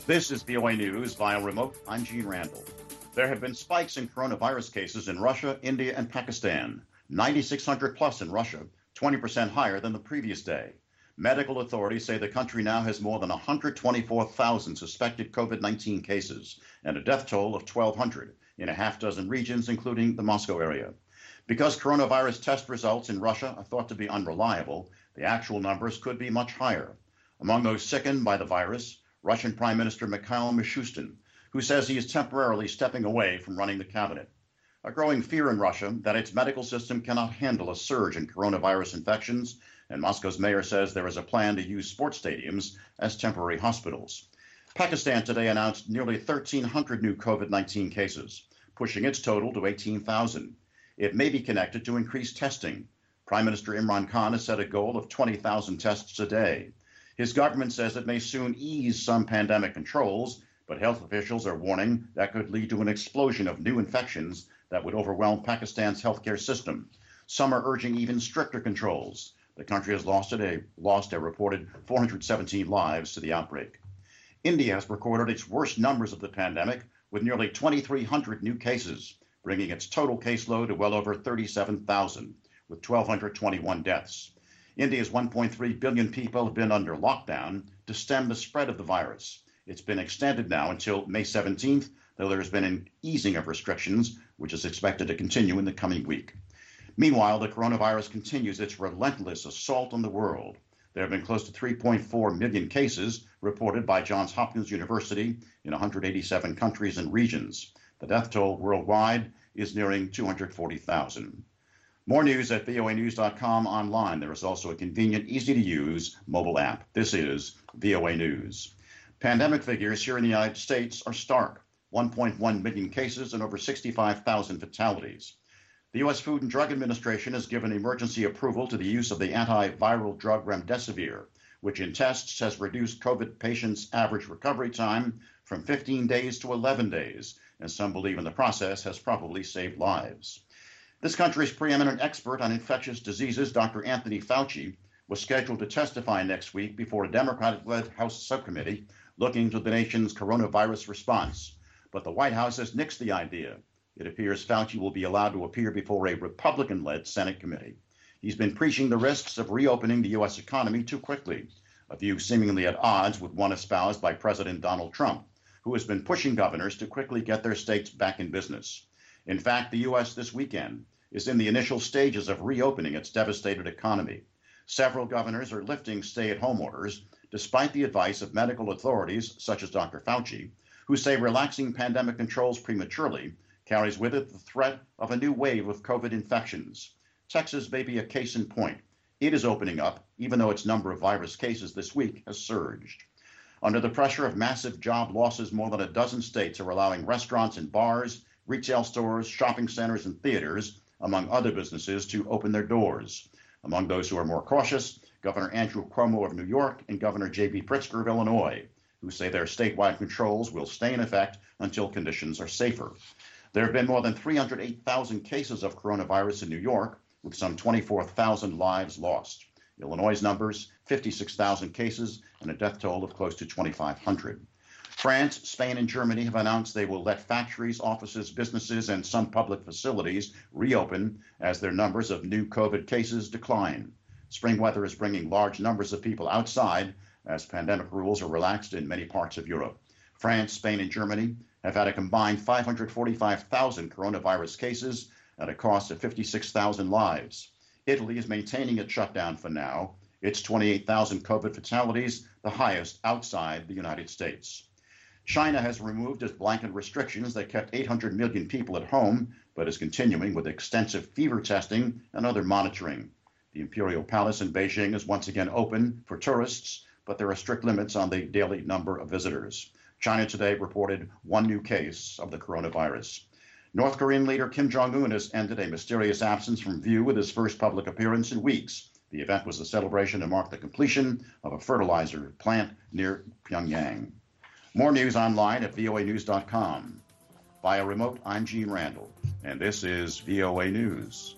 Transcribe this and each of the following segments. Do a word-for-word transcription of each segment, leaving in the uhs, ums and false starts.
This is V O A News via remote. I'm Gene Randall. There have been spikes in coronavirus cases in Russia, India, and Pakistan. ninety-six hundred plus in Russia, twenty percent higher than the previous day. Medical authorities say the country now has more than one hundred twenty-four thousand suspected COVID nineteen cases and a death toll of twelve hundred in a half dozen regions, including the Moscow area. Because coronavirus test results in Russia are thought to be unreliable, the actual numbers could be much higher. Among those sickened by the virus, Russian Prime Minister Mikhail Mishustin, who says he is temporarily stepping away from running the cabinet. A growing fear in Russia that its medical system cannot handle a surge in coronavirus infections, and Moscow's mayor says there is a plan to use sports stadiums as temporary hospitals. Pakistan today announced nearly thirteen hundred new COVID nineteen cases, pushing its total to eighteen thousand. It may be connected to increased testing. Prime Minister Imran Khan has set a goal of twenty thousand tests a day. His government says it may soon ease some pandemic controls, but health officials are warning that could lead to an explosion of new infections that would overwhelm Pakistan's healthcare system. Some are urging even stricter controls. The country has lost a, lost a reported four hundred seventeen lives to the outbreak. India has recorded its worst numbers of the pandemic with nearly twenty-three hundred new cases, bringing its total caseload to well over thirty-seven thousand, with one thousand two hundred twenty-one deaths. India's one point three billion people have been under lockdown to stem the spread of the virus. It's been extended now until May seventeenth, though there has been an easing of restrictions, which is expected to continue in the coming week. Meanwhile, the coronavirus continues its relentless assault on the world. There have been close to three point four million cases reported by Johns Hopkins University in one hundred eighty-seven countries and regions. The death toll worldwide is nearing two hundred forty thousand. More news at V O A news dot com online. There is also a convenient, easy-to-use mobile app. This is V O A News. Pandemic figures here in the United States are stark. one point one million cases and over sixty-five thousand fatalities. The U S Food and Drug Administration has given emergency approval to the use of the antiviral drug remdesivir, which in tests has reduced COVID patients' average recovery time from fifteen days to eleven days, and some believe in the process has probably saved lives. This country's preeminent expert on infectious diseases, Doctor Anthony Fauci, was scheduled to testify next week before a Democratic-led House subcommittee looking into the nation's coronavirus response. But the White House has nixed the idea. It appears Fauci will be allowed to appear before a Republican-led Senate committee. He's been preaching the risks of reopening the U S economy too quickly, a view seemingly at odds with one espoused by President Donald Trump, who has been pushing governors to quickly get their states back in business. In fact, the U S this weekend is in the initial stages of reopening its devastated economy. Several governors are lifting stay-at-home orders, despite the advice of medical authorities, such as Doctor Fauci, who say relaxing pandemic controls prematurely carries with it the threat of a new wave of COVID infections. Texas may be a case in point. It is opening up, even though its number of virus cases this week has surged. Under the pressure of massive job losses, more than a dozen states are allowing restaurants and bars, retail stores, shopping centers, and theaters, among other businesses, to open their doors. Among those who are more cautious, Governor Andrew Cuomo of New York and Governor J B Pritzker of Illinois, who say their statewide controls will stay in effect until conditions are safer. There have been more than three hundred eight thousand cases of coronavirus in New York, with some twenty-four thousand lives lost. Illinois' numbers, fifty-six thousand cases and a death toll of close to twenty-five hundred. France, Spain, and Germany have announced they will let factories, offices, businesses, and some public facilities reopen as their numbers of new COVID cases decline. Spring weather is bringing large numbers of people outside as pandemic rules are relaxed in many parts of Europe. France, Spain, and Germany have had a combined five hundred forty-five thousand coronavirus cases at a cost of fifty-six thousand lives. Italy is maintaining its shutdown for now. Its twenty-eight thousand COVID fatalities, the highest outside the United States. China has removed its blanket restrictions that kept eight hundred million people at home, but is continuing with extensive fever testing and other monitoring. The Imperial Palace in Beijing is once again open for tourists, but there are strict limits on the daily number of visitors. China today reported one new case of the coronavirus. North Korean leader Kim Jong-un has ended a mysterious absence from view with his first public appearance in weeks. The event was a celebration to mark the completion of a fertilizer plant near Pyongyang. More news online at V O A news dot com. Via remote, I'm Gene Randall, and this is V O A News.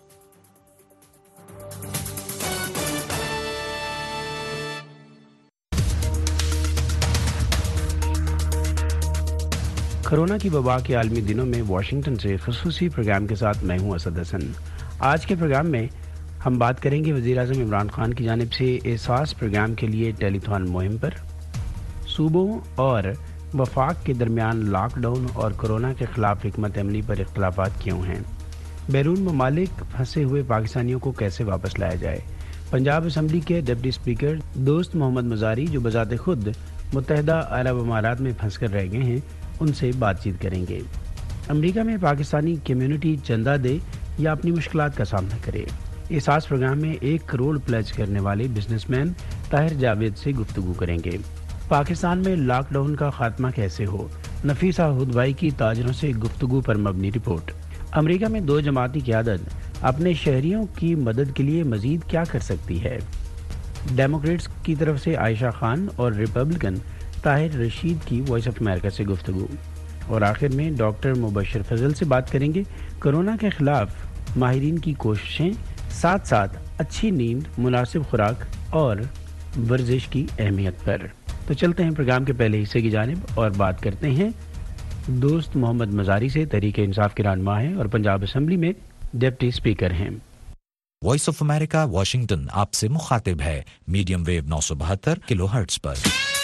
Corona کی وبا کے عالمی دنوں میں Washington سے خصوصی programme کے ساتھ میں ہوں اسد حسن۔ آج کے پروگرام میں ہم بات کریں گے وزیر اعظم عمران خان کی جانب سے احساس پروگرام کے لیے ٹیلی تھان مہم پر، صوبوں اور وفاق کے درمیان لاک ڈاؤن اور کورونا کے خلاف حکمت عملی پر اختلافات کیوں ہیں، بیرون ممالک پھنسے ہوئے پاکستانیوں کو کیسے واپس لایا جائے، پنجاب اسمبلی کے ڈپٹی اسپیکر دوست محمد مزاری جو بذات خود متحدہ عرب امارات میں پھنس کر رہ گئے ہیں، ان سے بات چیت کریں گے۔ امریکہ میں پاکستانی کمیونٹی چندہ دے یا اپنی مشکلات کا سامنا کرے، احساس پروگرام میں ایک کروڑ پلیج کرنے والے بزنس مین طاہر جاوید سے گفتگو کریں گے۔ پاکستان میں لاک ڈاؤن کا خاتمہ کیسے ہو، نفیسہ ہدوائی کی تاجروں سے گفتگو پر مبنی رپورٹ۔ امریکہ میں دو جماعتی قیادت اپنے شہریوں کی مدد کے لیے مزید کیا کر سکتی ہے، ڈیموکریٹس کی طرف سے عائشہ خان اور ریپبلکن طاہر رشید کی وائس آف امریکہ سے گفتگو، اور آخر میں ڈاکٹر مبشر فضل سے بات کریں گے کورونا کے خلاف ماہرین کی کوششیں، ساتھ ساتھ اچھی نیند، مناسب خوراک اور ورزش کی اہمیت پر۔ تو چلتے ہیں پروگرام کے پہلے حصے کی جانب اور بات کرتے ہیں دوست محمد مزاری سے، تحریک انصاف کے رہنما ہیں اور پنجاب اسمبلی میں ڈپٹی اسپیکر ہیں۔ وائس آف امریکہ واشنگٹن آپ سے مخاطب ہے میڈیم ویو نو سو بہتر کلو ہرٹز پر۔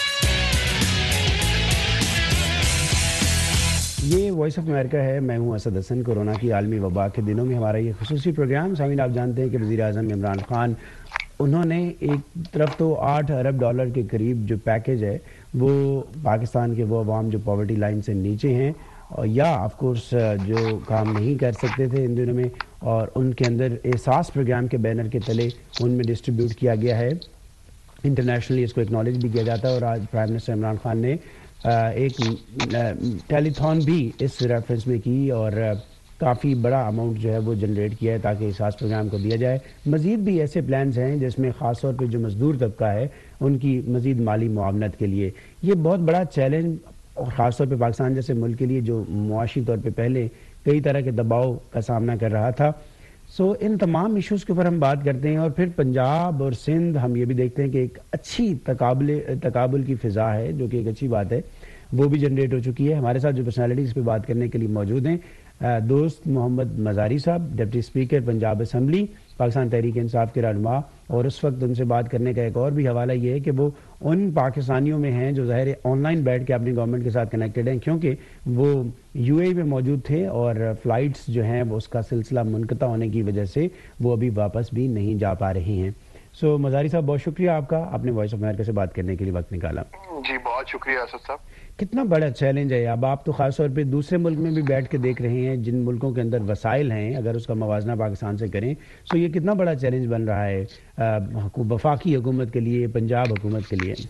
یہ وائس آف امریکہ ہے، میں ہوں اسد حسن۔ کورونا کی عالمی وبا کے دنوں میں ہمارا یہ خصوصی پروگرام، سامعین آپ جانتے ہیں کہ وزیر اعظم عمران خان انہوں نے ایک طرف تو آٹھ ارب ڈالر کے قریب جو پیکج ہے وہ پاکستان کے وہ عوام جو پاورٹی لائن سے نیچے ہیں یا آف کورس جو کام نہیں کر سکتے تھے ان دنوں میں، اور ان کے اندر احساس پروگرام کے بینر کے تلے ان میں ڈسٹریبیوٹ کیا گیا ہے۔ انٹرنیشنلی اس کو اکنالج بھی کیا جاتا ہے، اور آج پرائم منسٹر عمران خان نے ایک ٹیلی تھان بھی اس ریفرنس میں کی اور کافی بڑا اماؤنٹ جو ہے وہ جنریٹ کیا ہے تاکہ احساس پروگرام کو دیا جائے۔ مزید بھی ایسے پلانز ہیں جس میں خاص طور پہ جو مزدور طبقہ ہے ان کی مزید مالی معاونت کے لیے، یہ بہت بڑا چیلنج اور خاص طور پہ پاکستان جیسے ملک کے لیے جو معاشی طور پہ پہلے کئی طرح کے دباؤ کا سامنا کر رہا تھا۔ سو ان تمام ایشوز کے اوپر ہم بات کرتے ہیں، اور پھر پنجاب اور سندھ ہم یہ بھی دیکھتے ہیں کہ ایک اچھی تقابل تقابل کی فضا ہے جو کہ ایک اچھی بات ہے، وہ بھی جنریٹ ہو چکی ہے۔ ہمارے ساتھ جو پرسنالٹی اس پہ بات کرنے کے لیے موجود ہیں، دوست Muhammad Mazari sahab, deputy speaker Punjab assembly, Pakistan Tehreek Insaf کے رہنما، اور اس وقت ان سے بات کرنے کا ایک اور بھی حوالہ یہ ہے کہ وہ ان پاکستانیوں میں ہیں جو ظاہر آن لائن بیٹھ کے اپنی گورنمنٹ کے ساتھ کنیکٹڈ ہیں، کیونکہ وہ یو اے میں موجود تھے اور فلائٹس جو ہیں وہ اس کا سلسلہ منقطع ہونے کی وجہ سے وہ ابھی واپس بھی نہیں جا پا رہے ہیں۔ سو مزاری صاحب بہت شکریہ آپ کا، آپ نے وائس آف امریکہ سے بات کرنے کے لیے وقت نکالا۔ جی بہت شکریہ اسد صاحب۔ کتنا بڑا چیلنج ہے، اب آپ تو خاص طور پہ دوسرے ملک میں بھی بیٹھ کے دیکھ رہے ہیں جن ملکوں کے اندر وسائل ہیں، اگر اس کا موازنہ پاکستان سے کریں تو یہ کتنا بڑا چیلنج بن رہا ہے وفاقی حکومت کے لیے، پنجاب حکومت کے لیے؟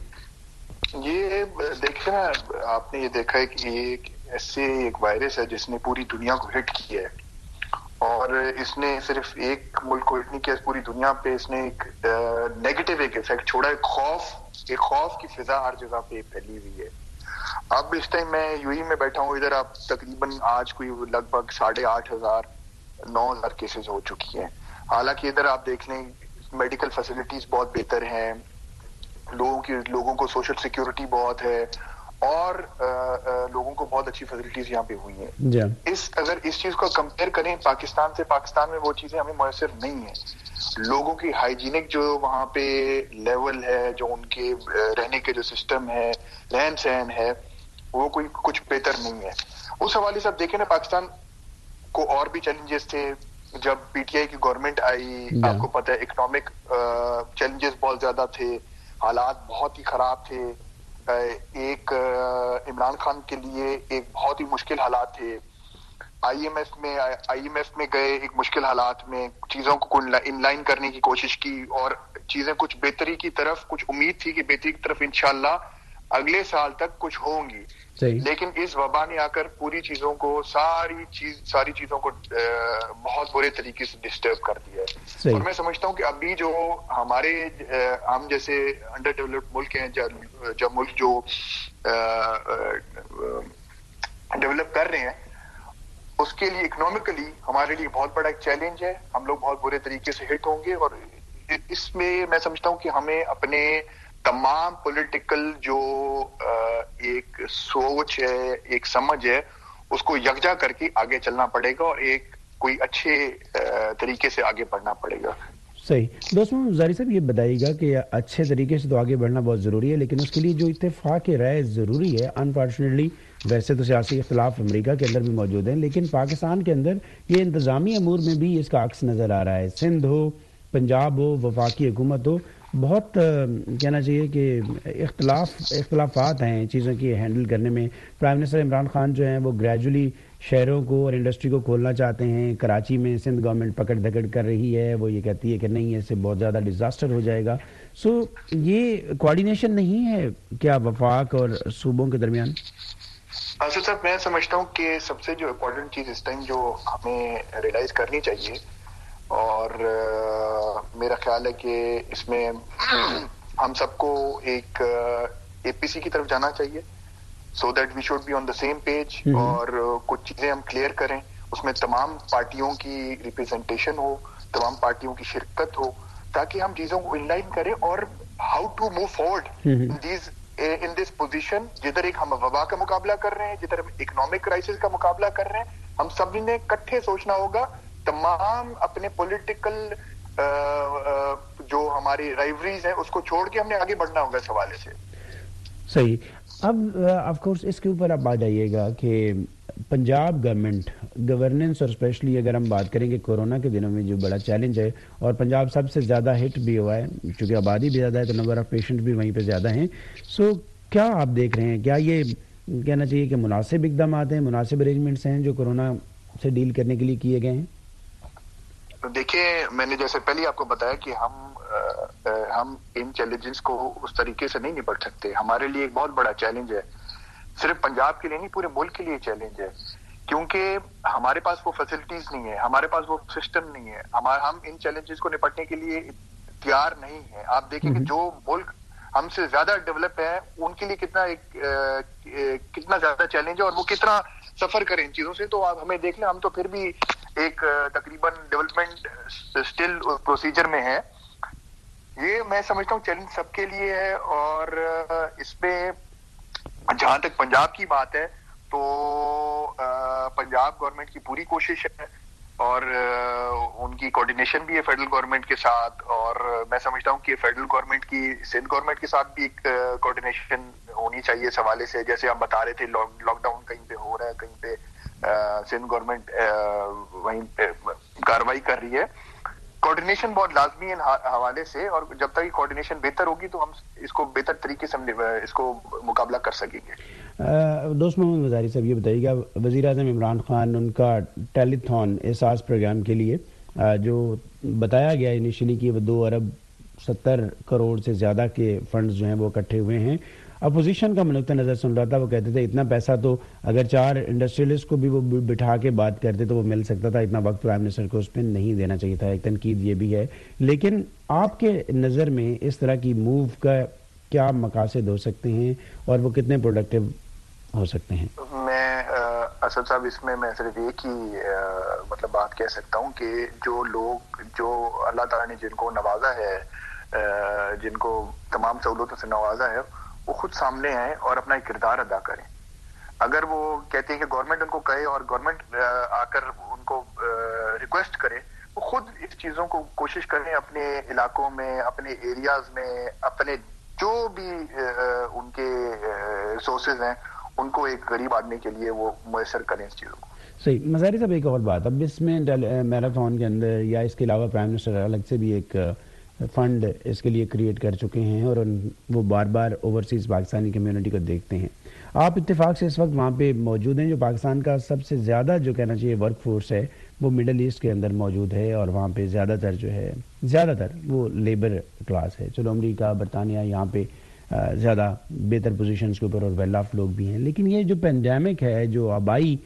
یہ دیکھیں نا، آپ نے یہ دیکھا ہے کہ یہ ایسے ایک وائرس ہے جس نے پوری دنیا کو ہٹ کیا ہے، اور اس نے صرف ایک ملک کو ہٹ نہیں کیا، پوری دنیا پہ اس نے ایک نیگیٹو ایک افیکٹ چھوڑا، ایک خوف ایک خوف کی فضا ہر جگہ پہ پھیلی ہوئی ہے۔ اب اس ٹائم میں یو اے میں بیٹھا ہوں، ادھر آپ تقریباً آج کوئی لگ بھگ ساڑھے آٹھ ہزار نو ہزار کیسز ہو چکی ہیں، حالانکہ ادھر آپ دیکھ لیں میڈیکل فیسلٹیز بہت بہتر ہیں، لوگوں کی لوگوں کو سوشل سیکیورٹی بہت ہے، اور آ, آ, لوگوں کو بہت اچھی فیسلٹیز یہاں پہ ہوئی ہیں۔ yeah. اس اگر اس چیز کو کمپیئر کریں پاکستان سے، پاکستان میں وہ چیزیں ہمیں میسر نہیں ہیں، لوگوں کی ہائیجینک جو وہاں پہ لیول ہے، جو ان کے رہنے کے جو سسٹم ہے، رہن سہن ہے، وہ کوئی کچھ بہتر نہیں ہے۔ اس حوالے سے آپ دیکھیں نا، پاکستان کو اور بھی چیلنجز تھے جب پی ٹی آئی کی گورنمنٹ آئی، yeah. آپ کو پتہ ہے اکنامک چیلنجز بہت زیادہ تھے، حالات بہت ہی خراب تھے، ایک عمران خان کے لیے ایک بہت ہی مشکل حالات تھے، آئی ایم ایف میں آئی ایم ایف میں گئے، ایک مشکل حالات میں چیزوں کو ان لائن کرنے کی کوشش کی، اور چیزیں کچھ بہتری کی طرف، کچھ امید تھی کہ بہتری کی طرف انشاءاللہ اگلے سال تک کچھ ہوں گی، لیکن اس وبا نے آ کر پوری چیزوں کو ساری چیز ساری چیزوں کو بہت برے طریقے سے ڈسٹرب کر دیا ہے۔ اور میں سمجھتا ہوں کہ ابھی جو ہمارے ہم جیسے انڈر ڈیولپڈ ملک ہیں، جب ملک جو ڈیولپ کر رہے ہیں، اس کے لیے اکنامکلی ہمارے لیے بہت بڑا ایک چیلنج ہے، ہم لوگ بہت برے طریقے سے ہٹ ہوں گے، اور اس میں میں سمجھتا ہوں کہ ہمیں اپنے تمام پولیٹیکل جو ایک سوچ ہے, ایک سمجھ ہے, اس کو یکجا کر کے آگے چلنا پڑے گا اور ایک کوئی اچھے طریقے سے آگے بڑھنا پڑے گا. صحیح. دوستوں زاری صاحب یہ بتائیے گا کہ اچھے طریقے سے تو آگے بڑھنا بہت ضروری ہے, لیکن اس کے لیے جو اتفاق رائے ضروری ہے, انفارچونیٹلی ویسے تو سیاسی اختلاف امریکہ کے اندر بھی موجود ہیں, لیکن پاکستان کے اندر یہ انتظامی امور میں بھی اس کا عکس نظر آ رہا ہے. سندھ ہو, پنجاب ہو, وفاقی حکومت ہو, بہت کہنا چاہیے کہ اختلاف اختلافات ہیں چیزوں کی ہینڈل کرنے میں. پرائم منسٹر عمران خان جو ہیں وہ گریجولی شہروں کو اور انڈسٹری کو کھولنا چاہتے ہیں. کراچی میں سندھ گورنمنٹ پکڑ دھکڑ کر رہی ہے, وہ یہ کہتی ہے کہ نہیں اس سے بہت زیادہ ڈیزاسٹر ہو جائے گا. سو یہ کوارڈینیشن نہیں ہے کیا وفاق اور صوبوں کے درمیان؟ آصف صاحب میں سمجھتا ہوں کہ سب سے جو امپورٹنٹ چیز اس ٹائم جو ہمیں ریئلائز کرنی چاہیے, اور میرا خیال ہے کہ اس میں ہم سب کو ایک اے پی سی کی طرف جانا چاہیے, so that we should be on the same page, اور کچھ چیزیں ہم کلیئر کریں, اس میں تمام پارٹیوں کی ریپرزینٹیشن ہو, تمام پارٹیوں کی شرکت ہو, تاکہ ہم چیزوں کو ان لائن کریں اور how to move forward in these in this position. جدھر ایک ہم وبا کا مقابلہ کر رہے ہیں, جدھر ہم اکنامک کرائسس کا مقابلہ کر رہے ہیں, ہم سب نے اکٹھے سوچنا ہوگا, تمام اپنے پولیٹیکل جو ہماری رائیوریز ہیں اس کو چھوڑ کے ہم نے آگے بڑھنا ہوگا اس حوالے سے. صحیح. اب آف کورس اس کے اوپر آپ آ جائیے گا کہ پنجاب گورنمنٹ گورننس, اور اسپیشلی اگر ہم بات کریں کہ کورونا کے دنوں میں جو بڑا چیلنج ہے, اور پنجاب سب سے زیادہ ہٹ بھی ہوا ہے چونکہ آبادی بھی زیادہ ہے تو نمبر آف پیشنٹ بھی وہیں پہ زیادہ ہیں. سو کیا آپ دیکھ رہے ہیں, کیا یہ کہنا چاہیے کہ مناسب اقدامات ہیں, مناسب ارینجمنٹس ہیں جو کورونا سے ڈیل کرنے کے لیے کیے گئے ہیں؟ دیکھیے میں نے جیسے پہلے آپ کو بتایا کہ ہم ہم ان چیلنجز کو اس طریقے سے نہیں نپٹ سکتے. ہمارے لیے ایک بہت بڑا چیلنج ہے, صرف پنجاب کے لیے نہیں پورے ملک کے لیے چیلنج ہے, کیونکہ ہمارے پاس وہ فیسلٹیز نہیں ہے, ہمارے پاس وہ سسٹم نہیں ہے, ہم ان چیلنجز کو نپٹنے کے لیے تیار نہیں ہے. آپ دیکھیں کہ جو ملک ہم سے زیادہ ڈیولپ ہے ان کے لیے کتنا ایک کتنا زیادہ چیلنج ہے, اور وہ کتنا سفر کریں ان چیزوں سے. تو آپ ہمیں دیکھ لیں, ہم تو پھر بھی ایک تقریباً ڈیولپمنٹ اسٹل پروسیجر میں ہے. یہ میں سمجھتا ہوں چیلنج سب کے لیے ہے, اور اس میں جہاں تک پنجاب کی بات ہے تو پنجاب گورنمنٹ کی پوری کوشش ہے, اور ان کی کوارڈینیشن بھی ہے فیڈرل گورنمنٹ کے ساتھ, اور میں سمجھتا ہوں کہ فیڈرل گورنمنٹ کی سندھ گورنمٹ کے ساتھ بھی ایک کوارڈینیشن ہونی چاہیے اس حوالے سے. جیسے آپ بتا رہے تھے لاک ڈاؤن کہیں پہ ہو رہا ہے, کہیں پہ سندھ گورنمنٹ وہیں پہ کاروائی کر رہی ہے. کوارڈینیشن بہت لازمی ہے حوالے سے, اور جب تک کوارڈینیشن بہتر ہوگی تو ہم اس کو بہتر طریقے سے اس کو مقابلہ کر سکیں گے. دوست محمد وزاری صاحب یہ بتائیے گا, وزیر اعظم عمران خان ان کا ٹیلی تھون احساس پروگرام کے لیے جو بتایا گیا انیشلی کہ وہ دو ارب ستر کروڑ سے زیادہ کے فنڈز جو ہیں وہ اکٹھے ہوئے ہیں. اپوزیشن کا میں نقطہ نظر سن رہا تھا, وہ کہتے تھے اتنا پیسہ تو اگر چار انڈسٹریلسٹ کو بھی وہ بٹھا کے بات کرتے تو وہ مل سکتا تھا, اتنا وقت پرائم منسٹر کو اس پہ نہیں دینا چاہیے تھا. ایک تنقید یہ بھی ہے, لیکن آپ کے نظر میں اس طرح کی موو کا کیا مقاصد ہو سکتے ہیں اور وہ کتنے پروڈکٹیو ہو سکتے ہیں؟ میں اسد صاحب اس میں میں صرف ایک ہی مطلب بات کہہ سکتا ہوں کہ جو لوگ جو اللہ تعالیٰ نے جن کو نوازا ہے, جن کو تمام سہولتوں سے نوازا ہے, وہ خود سامنے آئیں اور اپنا ایک کردار ادا کریں. اگر وہ کہتے ہیں کہ گورنمنٹ ان کو کہے اور گورنمنٹ آ کر ان کو ریکویسٹ کرے, وہ خود اس چیزوں کو کوشش کریں اپنے علاقوں میں, اپنے ایریاز میں, اپنے جو بھی ان کے ریسورسز ہیں ان کو ایک غریب آدمی کے لیے وہ میسر کریں اس چیزوں کو. صحیح. مظاہری صاحب ایک اور بات, اب اس میں میراتھن کے اندر یا اس کے علاوہ پرائم منسٹر الگ سے بھی ایک فنڈ اس کے لیے کریٹ کر چکے ہیں, اور وہ بار بار اوورسیز پاکستانی کمیونٹی کو دیکھتے ہیں. آپ اتفاق سے اس وقت وہاں پہ موجود ہیں, جو پاکستان کا سب سے زیادہ جو کہنا چاہیے ورک فورس ہے وہ مڈل ایسٹ کے اندر موجود ہے, اور وہاں پہ زیادہ تر جو ہے زیادہ تر وہ لیبر کلاس ہے. چلو امریکہ برطانیہ یہاں پہ زیادہ بہتر پوزیشنز کے اوپر اور ویل آف لوگ بھی ہیں, لیکن یہ جو پینڈیمک ہے, جو آبائی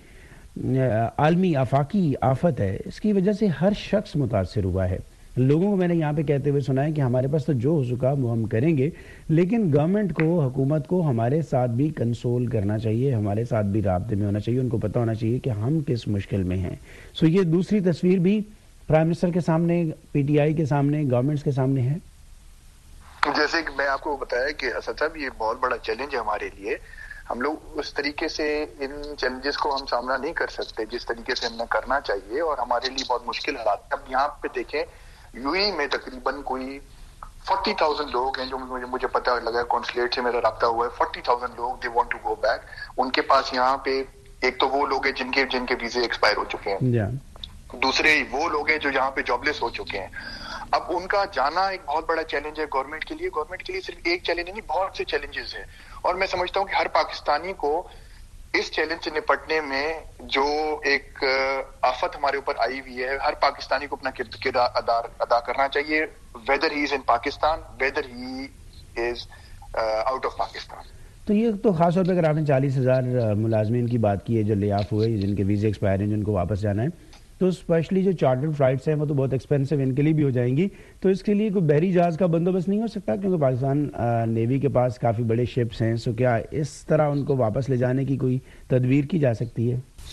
عالمی آفاقی آفت ہے, اس کی وجہ سے ہر شخص متاثر ہوا ہے. لوگوں کو میں نے یہاں پہ کہتے ہوئے سنا ہے کہ ہمارے پاس تو جو ہو سکا وہ ہم کریں گے, لیکن گورنمنٹ کو, حکومت کو ہمارے ساتھ بھی کنسول کرنا چاہیے, ہمارے ساتھ بھی رابطے میں ہونا چاہیے, ان کو پتہ ہونا چاہیے کہ ہم کس مشکل میں ہیں. سو یہ دوسری تصویر بھی پرائم منسٹر کے سامنے, پی ٹی آئی کے سامنے, گورنمنٹس کے سامنے ہے. جیسے کہ میں آپ کو بتایا کہ اسد صاحب یہ بہت بڑا چیلنج ہے ہمارے لیے. ہم لوگ اس طریقے سے ان چیلنجز کو ہم سامنا نہیں کر سکتے جس طریقے سے ہمیں کرنا چاہیے, اور ہمارے لیے بہت مشکل حالات ہیں. اب یہاں پہ دیکھیں یو اے میں تقریباً کوئی فورٹی تھاؤزینڈ لوگ ہیں جو مجھے مجھے پتہ لگا, کونسلیٹ سے میرا رابطہ ہوا ہے, فورٹی تھاؤزینڈ لوگ they want to go back. ان کے پاس یہاں پہ ایک تو وہ لوگ ہیں جن کے جن کے ویزے ایکسپائر ہو چکے ہیں, yeah. دوسرے وہ لوگ ہیں جو یہاں پہ جاب لیس ہو چکے ہیں. اب ان کا جانا ایک بہت بڑا چیلنج ہے گورنمنٹ کے لیے. گورنمنٹ کے لیے صرف ایک چیلنج نہیں, بہت سے چیلنجز ہیں, اور میں سمجھتا ہوں کہ ہر پاکستانی کو اس چیلنج سے نپٹنے میں جو ایک آفت ہمارے اوپر آئی ہوئی ہے, ہر پاکستانی کو اپنا کردار ادا کرنا چاہیے, whether he is in Pakistan, whether he is out of Pakistan. تو یہ تو خاص طور پہ اگر آپ نے چالیس ہزار ملازمین کی بات کی ہے جو لے آف ہوئے, جن کے ویزے ایکسپائر ہیں, جن کو واپس جانا ہے, تو اسپیشلی جو چارٹر فلائٹس ہیں وہ تو بہت ایکسپینسو ان کے لیے بھی ہو جائیں گی. تو اس کے لیے کوئی بحری جہاز کا بندوبست نہیں ہو سکتا, کیونکہ پاکستان نیوی کے پاس کافی بڑے شپس ہیں, سو کیا اس طرح ان کو واپس لے جانے کی کوئی تدبیر کی جا سکتی ہے؟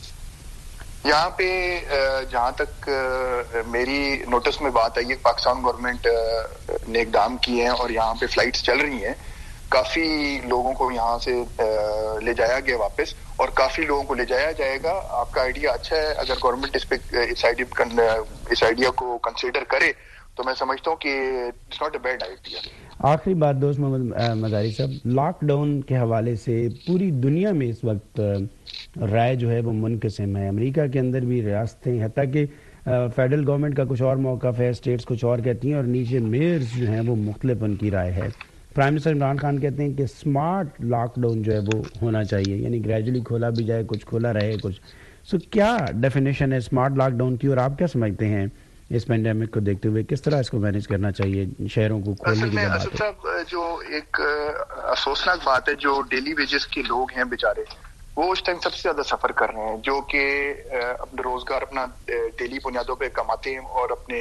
یہاں پہ جہاں تک میری نوٹس میں بات آئی ہے, پاکستان گورنمنٹ نے اقدام کیے ہیں اور یہاں پہ فلائٹس چل رہی ہیں, کافی لوگوں کو یہاں سے لے جایا گیا واپس, اور کافی لوگوں کو لے جایا جائے گا. آپ کا آئیڈیا اچھا ہے, اگر گورنمنٹ اس پہ اس آئیڈیا کو کنسیڈر کرے تو میں سمجھتا ہوں کہ it's not a bad idea. آخری بات دوست محمد مزاری صاحب, لاک ڈاؤن کے حوالے سے پوری دنیا میں اس وقت رائے جو ہے وہ منقسم ہے. امریکہ کے اندر بھی ریاستیں, حتیٰ کہ فیڈرل گورنمنٹ کا کچھ اور موقف ہے, اسٹیٹس کچھ اور کہتی ہیں, اور نیچے میئرز جو ہیں وہ مختلف ان کی رائے ہے. پرائم منسٹر عمران خان کہتے ہیں کہ اسمارٹ لاک ڈاؤن جو ہے وہ ہونا چاہیے, یعنی گریجولی کھولا بھی جائے, کچھ کھولا رہے کچھ. سو کیا ڈیفینیشن ہے اسمارٹ لاک ڈاؤن کی, اور آپ کیا سمجھتے ہیں اس پینڈیمک کو دیکھتے ہوئے کس طرح اس کو مینیج کرنا چاہیے شہروں کو کھولنے کی بات ہے؟ اسد صاحب, جو ایک افسوسناک بات ہے, جو ڈیلی ویجز کے لوگ ہیں بیچارے, وہ اس ٹائم سب سے زیادہ سفر کر رہے ہیں, جو کہ اپنا روزگار اپنا ڈیلی بنیادوں پہ کماتے ہیں اور اپنے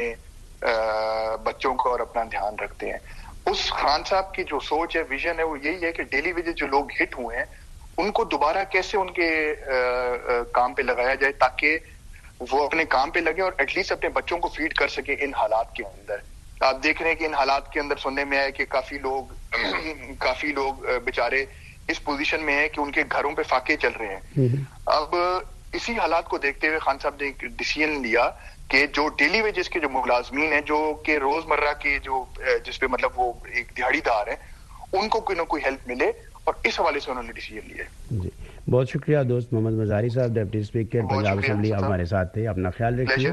بچوں کو اور اپنا دھیان رکھتے ہیں. اس خان صاحب کی جو سوچ ہے, ویژن ہے, وہ یہی ہے کہ ڈیلی ویجز جو لوگ ہٹ ہوئے ہیں ان کو دوبارہ کیسے ان کے کام پہ لگایا جائے تاکہ وہ اپنے کام پہ لگے اور ایٹ لیسٹ اپنے بچوں کو فیڈ کر سکے ان حالات کے اندر. آپ دیکھ رہے ہیں کہ ان حالات کے اندر سننے میں آئے کہ کافی لوگ کافی لوگ بیچارے اس پوزیشن میں ہیں کہ ان کے گھروں پہ فاقے چل رہے ہیں. اب اسی حالات کو دیکھتے ہوئے خان صاحب نے ایک ڈیسیژن لیا کہ جو ڈیلی ویجز کے جو ملازمین ہیں, جو کہ روزمرہ کے جو جس پہ مطلب وہ ایک دہاڑی دار ہیں, ان کو کوئی نہ کوئی ہیلپ ملے, اور اس حوالے سے انہوں نے ڈیسیژن لیا. جی بہت شکریہ دوست Muhammad Mazari sahab, deputy speaker Punjab assembly, ہمارے ساتھ تھے. اپنا خیال رکھیے.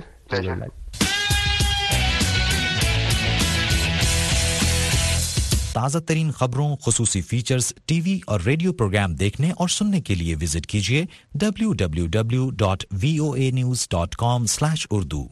تازہ ترین خبروں, خصوصی فیچرز, ٹی وی اور ریڈیو پروگرام دیکھنے اور سننے کے لیے وزٹ کیجیے W W W dot V O A news dot com slash Urdu.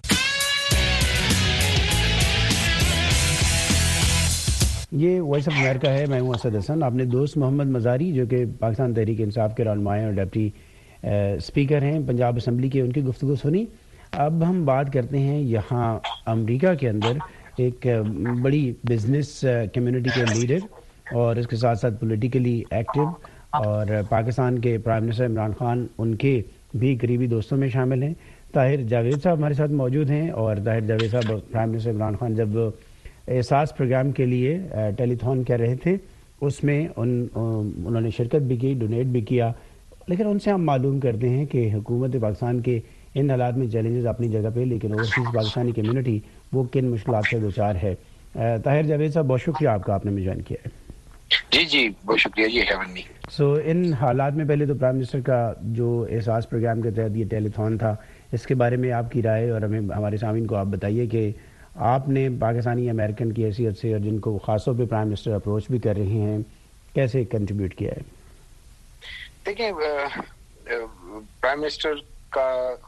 یہ وائس آف امریکہ ہے, میں ہوں اسد حسن. آپ نے دوست محمد مزاری جو کہ پاکستان تحریک انصاف کے رہنما ہیں اور ڈپٹی اسپیکر ہیں پنجاب اسمبلی کے, ان کی گفتگو سنی. اب ہم بات کرتے ہیں یہاں امریکہ کے اندر ایک بڑی بزنس کمیونٹی کے لیڈر اور اس کے ساتھ ساتھ پولیٹیکلی ایکٹیو, اور پاکستان کے پرائم منسٹر عمران خان ان کے بھی قریبی دوستوں میں شامل ہیں. طاہر جاوید صاحب ہمارے ساتھ موجود ہیں, اور طاہر جاوید صاحب پرائم منسٹر عمران خان جب احساس پروگرام کے لیے ٹیلی تھون کر رہے تھے اس میں ان انہوں نے شرکت بھی کی, ڈونیٹ بھی کیا, لیکن ان سے ہم معلوم کرتے ہیں کہ حکومت پاکستان کے ان حالات میں چیلنجز اپنی جگہ پہ, لیکن اوورسیز پاکستانی کمیونٹی وہ کن مشکلات سے دوچار ہے. طاہر جاوید صاحب بہت شکریہ آپ کا, آپ نے مجھے جوائن کیا ہے. جی جی بہت شکریہ جی ہیون می. سو ان حالات میں پہلے تو پرائم منسٹر کا جو احساس پروگرام کے تحت یہ ٹیلی تھون تھا, اس کے بارے میں آپ کی رائے, اور ہمیں ہمارے سامعین کو آپ بتائیے کہ آپ نے پاکستانی امریکن کی حیثیت سے, اور جن کو خاص طور پہ پرائم منسٹر اپروچ بھی کر رہے ہیں, کیسے کنٹریبیوٹ کیا ہے؟ دیکھیں, پرائم منسٹر کا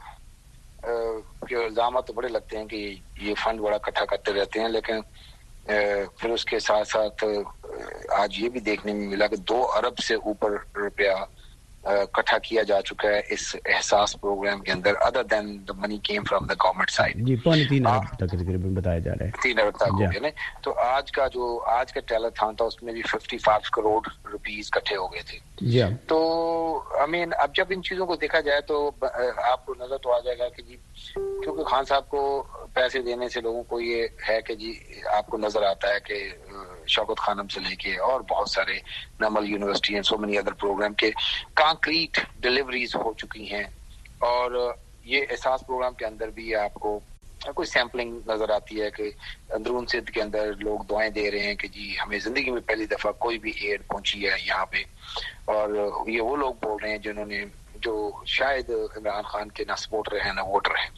الزامات تو بڑے لگتے ہیں کہ یہ فنڈ بڑا اکٹھا کرتے رہتے ہیں, لیکن پھر اس کے ساتھ ساتھ آج یہ بھی دیکھنے میں ملا کہ دو ارب سے اوپر روپیہ اکٹھا کیا جا چکا ہے اس احساس پروگرام کے اندر, other then the money came from the government side. جی پونے تین ارب تک تقریباً بتایا جا رہا ہے, تین ارب تک ہو گیا نا. تو آج کا جو آج کا ٹیلیتھون تھا اس میں بھی ففٹی فائیو کروڑ روپیز اکٹھے ہو گئے تھے. جی تو آئی مین اب جب ان چیزوں کو دیکھا جائے تو آپ کو نظر تو آ جائے گا کہ جی کیونکہ خان صاحب کو پیسے دینے سے لوگوں کو یہ ہے کہ جی آپ کو نظر آتا ہے کہ शौकत खानम से लेके और बहुत सारे Namal university and so many other programme के कंक्रीट डिलीवरीज हो चुकी हैं। और ये एहसास प्रोग्राम के अंदर भी आपको कोई सैम्पलिंग नजर आती है कि अंदरून सिंध के अंदर लोग दुआएं दे रहे हैं कि जी हमें जिंदगी में पहली दफा कोई भी एड पहुंची है यहाँ पे। और ये वो लोग बोल रहे हैं जिन्होंने जो शायद इमरान खान के ना सपोर्टर है ना वोटर है।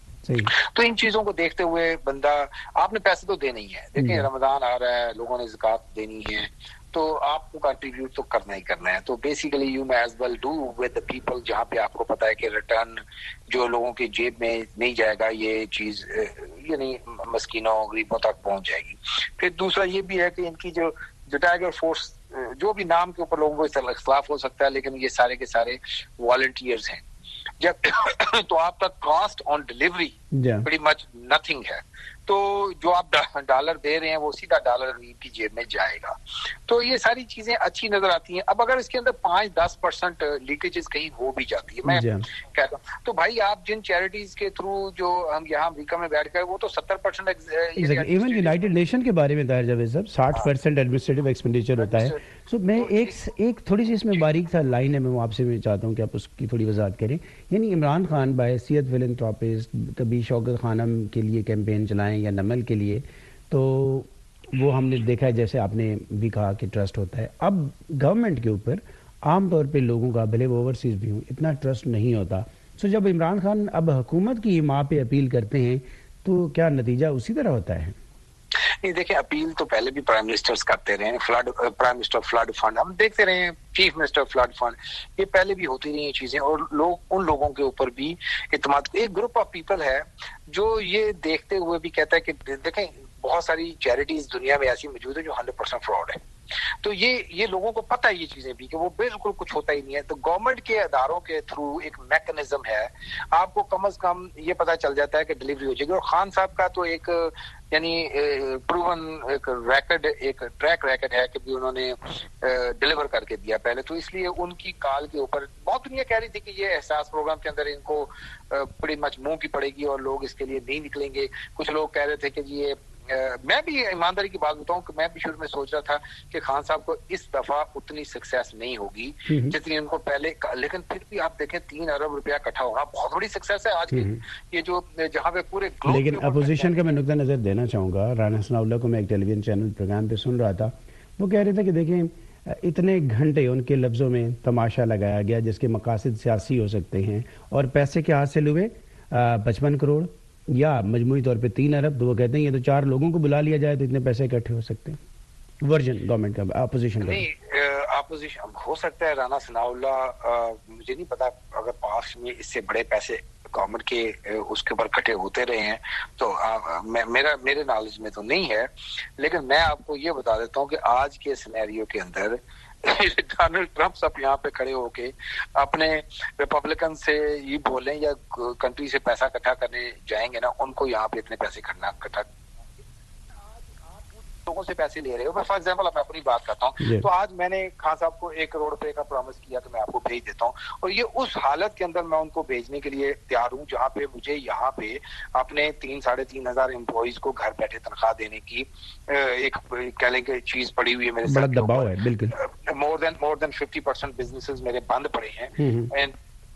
तो इन चीजों को देखते हुए बंदा, आपने पैसे तो देने ही है, देखिए रमजान आ रहा है, लोगों ने ज़कात देनी है, तो आपको कंट्रीब्यूट तो करना ही करना है। तो basically you may as well do with the people, जहाँ पे आपको पता है कि रिटर्न जो लोगों की जेब में नहीं जाएगा, ये चीज यानी मस्कीनों गरीबों तक पहुंच जाएगी। फिर दूसरा ये भी है कि इनकी जो जो टाइगर फोर्स, जो भी नाम के ऊपर लोगों को इख्तलाफ हो सकता है, लेकिन ये सारे के सारे वॉलंटियर्स हैं। जब तो आपका cost on delivery pretty much nothing है, तो जो आप डॉलर दे रहे हैं वो सीधा डॉलर गरीब की जेब में जाएगा। तो ये सारी चीजें अच्छी नजर आती हैं। अब अगर इसके अंदर पांच दस परसेंट लीकेजेस कहीं हो भी जाती है, मैं कहता हूँ तो भाई आप जिन चैरिटीज के थ्रू जो हम यहाँ अमेरिका में बैठ कर, वो तो सत्तर परसेंट इवन यूनाइटेड नेशन के बारे में ताहिर जावेद साहब साठ परसेंट एडमिनिस्ट्रेटिव एक्सपेंडिचर होता है। सो मैं एक एक थोड़ी सी इसमें बारीक सा लाइन है, मैं आपसे मैं चाहता हूँ कि आप उसकी थोड़ी वजाहत करें। यानी इमरान खान बाहैसियत फिलैंथ्रोपिस्ट कभी शौकत खानम के लिए कैंपेन चलाएं या नमल के लिए, तो वो हमने देखा है, जैसे आपने भी कहा कि ट्रस्ट होता है। अब गवर्नमेंट के ऊपर आम तौर पे लोगों का, भले वो ओवरसीज भी हूँ, इतना ट्रस्ट नहीं होता। सो जब इमरान खान अब हुकूमत की माँ पे अपील करते हैं तो क्या नतीजा उसी तरह होता है? नहीं, देखिए अपील तो पहले भी प्राइम मिनिस्टर्स करते रहे हैं, flood prime minister flood fund हम देखते रहे हैं, चीफ मिनिस्टर फ्लड फंड, ये पहले भी होती रही हैं चीजें। और लोग, उन लोगों के ऊपर भी इत्मीनान, एक ग्रुप ऑफ पीपल है जो ये देखते हुए भी कहता है कि देखें बहुत सारी चैरिटीज दुनिया में ऐसी मौजूद है जो हंड्रेड परसेंट फ्रॉड है। तो ये ये लोगों को पता है ये चीजें भी कि वो बिल्कुल कुछ होता ही नहीं है। तो गवर्नमेंट के अदारों के थ्रू एक मैकेनिज्म है, आपको कम अज कम ये पता चल जाता है कि डिलीवरी हो जाएगी। और खान साहब का तो एक यानी प्रूवन एक रैकेट, एक ट्रैक रैकेट है कि भी उन्होंने डिलीवर करके दिया पहले, तो इसलिए उनकी कॉल के ऊपर बहुत दुनिया कह रही थी कि ये एहसास प्रोग्राम के अंदर इनको बड़ी मच मुंह की पड़ेगी और लोग इसके लिए नहीं निकलेंगे। कुछ लोग कह रहे थे कि ये Uh, मैं भी ईमानदारी की बात बताऊं कि मैं भी शुरू में सोच रहा था कि खान साहब को इस दफा उतनी सक्सेस नहीं होगी जितनी उनको पहले, लेकिन फिर भी आप देखें तीन अरब रुपया इकट्ठा होना बहुत बड़ी सक्सेस है आज की ये जो जहां पे पूरे ग्लोब। लेकिन अपोजिशन का मैं नुक्ता नजर देना चाहूंगा, राना सनाउल्लाह को मैं एक टेलीविजन चैनल प्रोग्राम पे सुन रहा था, वो कह रहे थे कि देखें इतने घंटे उनके लफ्जों में तमाशा लगाया गया जिसके मकासद सियासी हो सकते हैं, और पैसे के हासिल हुए पचपन करोड़ या मजमूई तौर पे तीन अरब। तो वो कहते हैं ये तो चार लोगों को बुला लिया जाए तो इतने पैसे इकट्ठे हो सकते हैं। वर्जन गवर्नमेंट का, अपोजिशन का नहीं, अपोजिशन हो सकता है। राना सनाउल्लाह मुझे नहीं पता, अगर पास में इससे बड़े पैसे गवर्नमेंट के उसके ऊपर इकट्ठे होते रहे हैं तो आ, मैं, मेरा मेरे नॉलेज में तो नहीं है, लेकिन मैं आपको ये बता देता हूँ कि आज के सिनेरियो के अंदर डोनाल्ड ट्रंप सब यहाँ पे खड़े होके अपने रिपब्लिकन से ये बोलें या कंट्री से पैसा इकट्ठा करने जाएंगे ना, उनको यहाँ पे इतने पैसे इकट्ठा इकट्ठा लोगों से पैसे ले रहे हो। मैं फॉर एग्जांपल मैं अपनी बात करता हूँ, तो आज मैंने खान साहब को एक करोड़ रुपए का प्रॉमिस किया कि मैं आपको भेज देता हूँ, और ये उस हालत के अंदर मैं उनको भेजने के लिए तैयार हूँ जहाँ पे मुझे यहाँ पे अपने तीन साढ़े तीन हजार एम्प्लॉइज को घर बैठे तनख्वाह देने की एक कह लेंगे चीज पड़ी हुई है मेरे साथ, दबाव है बिल्कुल। More than more than fifty percent businesses मेरे बंद पड़े हैं एंड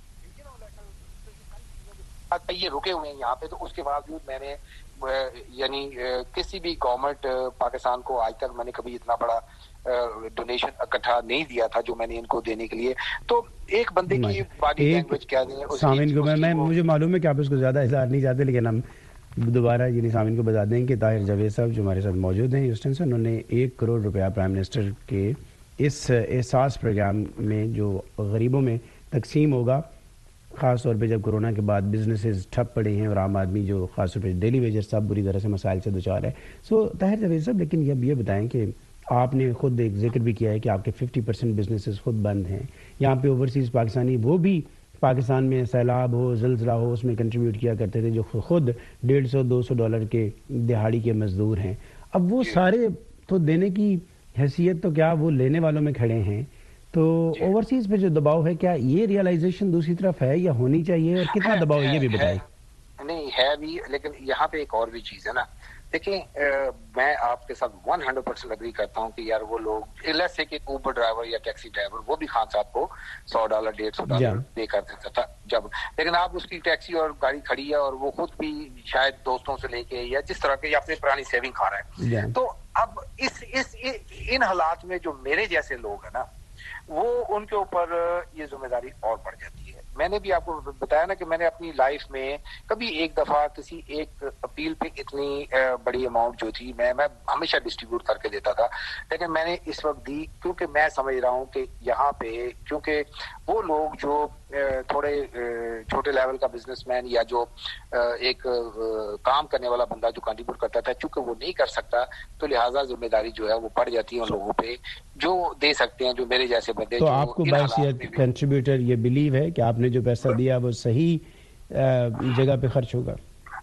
ये रुके हुए हैं यहाँ पे। तो उसके बावजूद मैंने यानी किसी भी गवर्नमेंट पाकिस्तान को आज तक मैंने कभी इतना बड़ा डोनेशन इकट्ठा नहीं दिया था जो मैंने इनको देने के लिए। तो एक बंदे की बॉडी लैंग्वेज क्या दें सामिन को, मैं, मैं मुझे मालूम है कि आप इसको ज्यादा इज़हार नहीं चाहते, लेकिन हम दोबारा यानी सामिन को बता दें कि ताहिर जावेद साहब जो हमारे साथ मौजूद हैं ह्यूस्टन से, उन्होंने एक करोड़ रुपया प्राइम मिनिस्टर के इस एहसास प्रोग्राम में जो गरीबों में तकसीम होगा, ख़ास तौर पे जब कोरोना के बाद बिजनेसेस ठप पड़े हैं और आम आदमी जो ख़ास तौर पे डेली वेजर सब बुरी तरह से मसाइल से दुचार है। सो ताहिर जावेद साहब, लेकिन ये ये बताएं कि आपने खुद एक जिक्र भी किया है कि आपके फिफ्टी परसेंट बिजनेसेस खुद बंद हैं यहाँ पे, ओवरसीज़ पाकिस्तानी वो भी पाकिस्तान में सैलाब हो ज़िलज़ला हो उसमें कंट्रीब्यूट किया करते थे, जो खुद डेढ़ सौ दो सौ डॉलर के दिहाड़ी के मजदूर हैं। अब वो सारे तो देने की हैसियत तो क्या वो लेने वालों में खड़े हैं, तो ओवरसीज पे जो दबाव है क्या ये रियलाइजेशन दूसरी तरफ है या होनी चाहिए, और कितना दबाव है ये भी बताएं। नहीं है भी, लेकिन यहाँ पे एक और भी चीज है ना, دیکھیں میں آپ کے ساتھ ون ہنڈریڈ پرسینٹ اگری کرتا ہوں کہ یار وہ لوگ لیٹس سے کہ اوبر ڈرائیور یا ٹیکسی ڈرائیور وہ بھی خان صاحب کو سو ڈالر ڈیڑھ سو ڈالر پے کر دیتا تھا جب, لیکن آپ اس کی ٹیکسی اور گاڑی کھڑی ہے اور وہ خود بھی شاید دوستوں سے لے کے یا جس طرح کے یا اپنی پرانی سیونگ کھا رہا ہے. تو اب اس اس ان حالات میں جو میرے جیسے لوگ ہیں نا وہ ان کے اوپر یہ ذمہ داری اور بڑھ جاتی ہے. میں نے بھی آپ کو بتایا نا کہ میں نے اپنی لائف میں کبھی ایک دفعہ کسی ایک اپیل پہ اتنی بڑی اماؤنٹ جو تھی میں میں ہمیشہ ڈسٹریبیوٹ کر کے دیتا تھا, لیکن میں نے اس وقت دی کیونکہ میں سمجھ رہا ہوں کہ یہاں پہ کیونکہ وہ لوگ جو تھوڑے چھوٹے لیول کا بزنس مین یا جو ایک کام کرنے والا بندہ جو کنٹریبیوٹ کرتا تھا چونکہ وہ نہیں کر سکتا تو لہٰذا ذمہ داری جو ہے وہ پڑ جاتی ہے ان لوگوں پہ جو دے سکتے ہیں, جو میرے جیسے بندے. تو آپ کو بحیثیت کنٹریبیوٹر یہ بلیو ہے کہ آپ نے جو پیسہ دیا وہ صحیح جگہ پہ خرچ ہوگا؟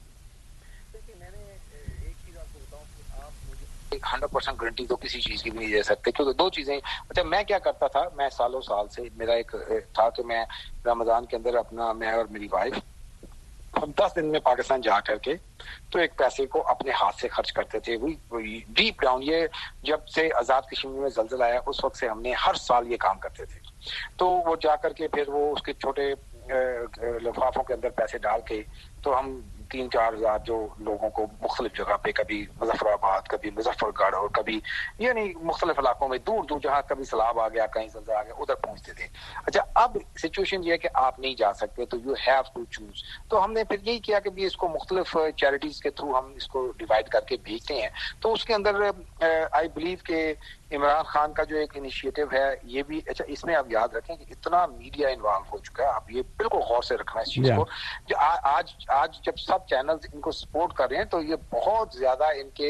ہنڈریڈ پرسینٹ گارنٹی تو کسی چیز کی بھی نہیں دے سکتے کیونکہ دو چیزیں. اچھا میں کیا کرتا تھا, میں سالوں سال سے میرا ایک تھا کہ میں رمضان کے اندر اپنا میں اور میری وائف ہم دس دن میں پاکستان جا کر کے تو ایک پیسے کو اپنے ہاتھ سے خرچ کرتے تھے. وہی ڈیپ ڈاؤن یہ جب سے آزاد کشمیر میں زلزلہ آیا اس وقت سے ہم نے ہر سال یہ کام کرتے تھے. تو وہ جا کر کے پھر وہ اس کے چھوٹے لفافوں کے اندر پیسے ڈال کے تو ہم تین چار ہزار جو لوگوں کو مختلف جگہ پہ کبھی مظفر آباد کبھی مظفر گڑھ اور کبھی یعنی مختلف علاقوں میں دور دور جہاں کبھی سیلاب آ گیا کہیں زلزلہ آ گیا ادھر پہنچتے تھے. اچھا اب سچویشن یہ ہے کہ آپ نہیں جا سکتے تو یو ہیو ٹو چوز. تو ہم نے پھر یہی کیا کہ اس کو مختلف چیریٹیز کے تھرو ہم اس کو ڈیوائڈ کر کے بھیجتے ہیں. تو اس کے اندر آئی بلیو کہ عمران خان کا جو ایک انیشیٹو ہے یہ بھی اچھا اس میں آپ یاد رکھیں کہ اتنا میڈیا انوالو ہو چکا ہے, آپ یہ بالکل غور سے رکھنا اس چیز کو. جو آج آج جب سب چینلز ان کو سپورٹ کر رہے ہیں تو یہ بہت زیادہ ان کے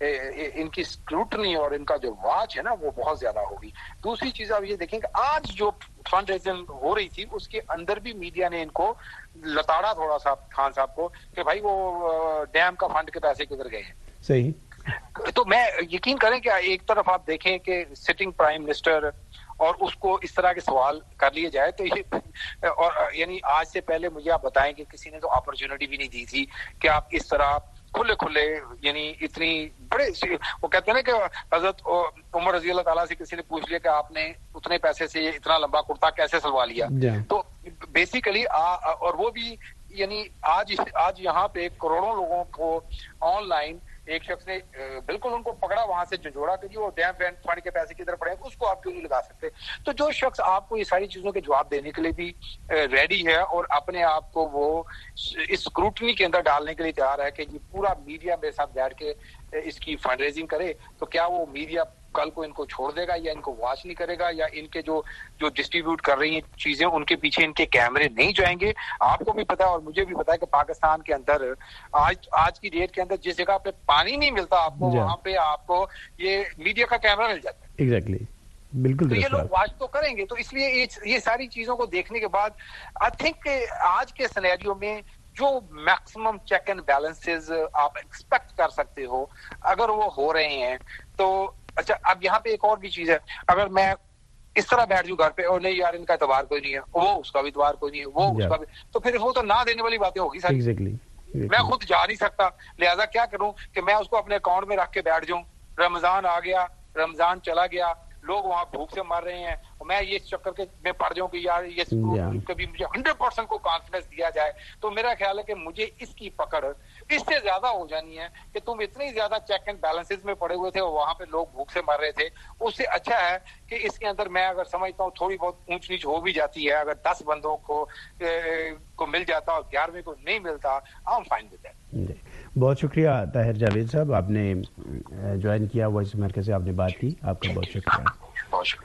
ان کی اسکروٹنی اور ان کا جو واچ ہے نا وہ بہت زیادہ ہوگی. دوسری چیز آپ یہ دیکھیں کہ آج جو فنڈ ریزنگ ہو رہی تھی اس کے اندر بھی میڈیا نے ان کو لتاڑا تھوڑا سا خان صاحب کو کہ بھائی وہ ڈیم کا فنڈ کے پیسے کدھر گئے ہیں. صحیح. تو میں یقین کریں کہ ایک طرف آپ دیکھیں کہ سٹنگ پرائم منسٹر اور اس کو اس طرح کے سوال کر لیے جائے تو یہ اور یعنی آج سے پہلے مجھے آپ بتائیں کہ کسی نے تو اپرچونٹی بھی نہیں دی تھی کہ آپ اس طرح کھلے کھلے یعنی اتنی بڑے وہ کہتے ہیں نا کہ حضرت عمر رضی اللہ تعالیٰ سے کسی نے پوچھ لیا کہ آپ نے اتنے پیسے سے اتنا لمبا کرتا کیسے سلوا لیا. تو بیسیکلی اور وہ بھی یعنی آج آج یہاں پہ کروڑوں لوگوں کو آن لائن ایک شخص نے بالکل ان کو پکڑا وہاں سے جھنجھوڑا کہ جی وہ ڈیم فنڈ کے پیسے کدھر پڑے اس کو آپ کیوں نہیں لگا سکتے. تو جو شخص آپ کو یہ ساری چیزوں کے جواب دینے کے لیے بھی ریڈی ہے اور اپنے آپ کو وہ اس اسکروٹنی کے اندر ڈالنے کے لیے تیار ہے کہ یہ پورا میڈیا میرے ساتھ بیٹھ کے اس کی فنڈ ریزنگ کرے تو کیا وہ میڈیا کل کو ان کو چھوڑ دے گا یا ان کو واچ نہیں کرے گا یا ان کے جو جو ڈسٹریبیوٹ کر رہی ہیں چیزیں ان کے پیچھے ان کے کیمرے نہیں جائیں گے. آپ کو بھی پتا ہے اور مجھے بھی پتا ہے کہ پاکستان کے اندر آج آج کی ڈیٹ کے اندر جس جگہ پہ پانی نہیں ملتا آپ کو وہاں پہ آپ کو یہ میڈیا کا کیمرہ مل جاتا ہے. ایگزیکٹلی بالکل. تو یہ لوگ واچ تو کریں گے. تو اس لیے یہ ساری چیزوں کو دیکھنے کے بعد آئی تھنک کہ آج کے سینیریو میں جو میکسیمم چیک اینڈ بیلنسز آپ ایکسپیکٹ کر سکتے ہو اگر وہ ہو رہے ہیں تو اچھا. اب یہاں پہ ایک اور بھی چیز ہے, اگر میں اس طرح بیٹھ جوں گھر پہ اور نہیں یار ان کا اعتبار کوئی نہیں ہے وہ اس کا بھی اعتبار کوئی نہیں ہے وہ اس کا بھی, تو پھر وہ تو نہ دینے والی باتیں ہوگی ساری. exactly. exactly. میں خود جا نہیں سکتا لہذا کیا کروں کہ میں اس کو اپنے اکاؤنٹ میں رکھ کے بیٹھ جاؤں. رمضان آ گیا, رمضان چلا گیا, لوگ وہاں بھوک سے مر رہے ہیں اور میں یہ چکر کے میں پڑھ جاؤں کہ یار یہ کبھی مجھے ہنڈریڈ پرسینٹ کو کانفیڈنس دیا جائے تو میرا خیال ہے کہ مجھے اس کی پکڑ اس سے زیادہ ہو جانی ہے کہ تم اتنی زیادہ چیک اینڈ بیلنسز میں پڑے ہوئے تھے اور وہاں پہ لوگ بھوک سے مر رہے تھے. اس سے اچھا ہے کہ اس کے اندر میں اگر سمجھتا ہوں تھوڑی بہت اونچ نیچ ہو بھی جاتی ہے, اگر دس بندوں کو کو مل جاتا اور گیارہویں کو نہیں ملتا I am fine with that. بہت شکریہ طاہر جاوید صاحب, آپ نے جوائن کیا وائس امریکہ سے, آپ نے بات کی, آپ کا بہت شکریہ. بہت شکریہ.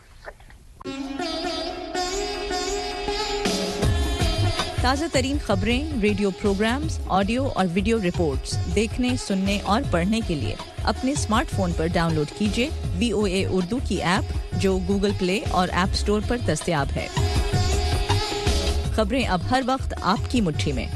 تازہ ترین خبریں, ریڈیو پروگرامز, آڈیو اور ویڈیو رپورٹس دیکھنے, سننے اور پڑھنے کے لیے اپنے اسمارٹ فون پر ڈاؤن لوڈ کیجیے وی او اے اردو کی ایپ جو گوگل پلے اور ایپ اسٹور پر دستیاب ہے. خبریں اب ہر وقت آپ کی مٹھی میں.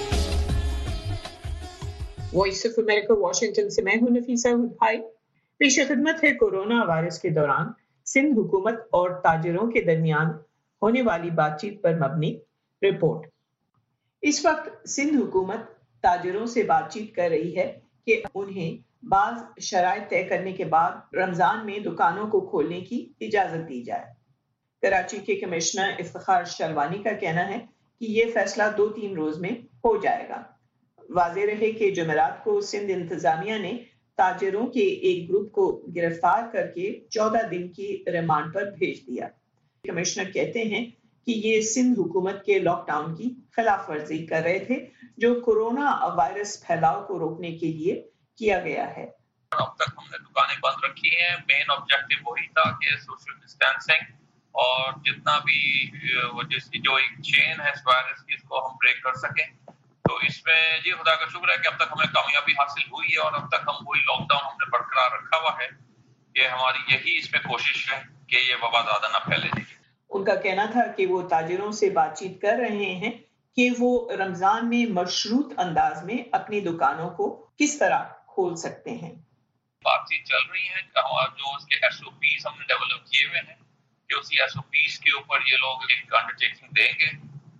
وائس آف امریکہ واشنگٹن سے میں ہوں نفیسہ بھائی. پیش خدمت ہے کورونا وائرس کے دوران سندھ حکومت اور تاجروں کے درمیان ہونے والی بات چیت پر مبنی رپورٹ. اس وقت سندھ حکومت تاجروں سے بات چیت کر رہی ہے کہ انہیں بعض شرائط طے کرنے کے بعد رمضان میں دکانوں کو کھولنے کی اجازت دی جائے۔ کراچی کے کمشنر افتخار شلوانی کا کہنا ہے کہ یہ فیصلہ دو تین روز میں ہو جائے گا۔ واضح رہے کہ جمعرات کو سندھ انتظامیہ نے تاجروں کے ایک گروپ کو گرفتار کر کے چودہ دن کی ریمانڈ پر بھیج دیا۔ کمشنر کہتے ہیں کہ یہ سندھ حکومت کے لاک ڈاؤن کی خلاف ورزی کر رہے تھے جو کورونا وائرس پھیلاؤ کو روکنے کے لیے کیا گیا ہے۔ اب تک ہم نے دکانیں بند رکھی ہیں، مین آبجیکٹو وہی تھا کہ سوشل ڈسٹینسنگ اور جتنا بھی جس کی جو ایک چین ہے اس وائرس کی اس کو ہم بریک کر سکیں۔ تو اس میں جی خدا کا شکر ہے کہ اب تک ہمیں کامیابی حاصل ہوئی ہے اور اب تک ہم وہی لاک ڈاؤن ہم نے برقرار رکھا ہوا ہے کہ ہماری یہی اس میں کوشش ہے کہ یہ وبا زیادہ نہ پھیلے۔ ان کا کہنا تھا کہ وہ تاجروں سے بات چیت کر رہے ہیں کہ وہ رمضان میں مشروط انداز میں اپنی دکانوں کو کس طرح کھول سکتے ہیں۔ بات چیت چل رہی ہے، جو اس کے ایس او پیز ہم نے ڈیولپ کیے ہوئے ہیں کہ اسی ایس او پیز کے اوپر یہ لوگ ایک انڈر ٹیکنگ دیں گے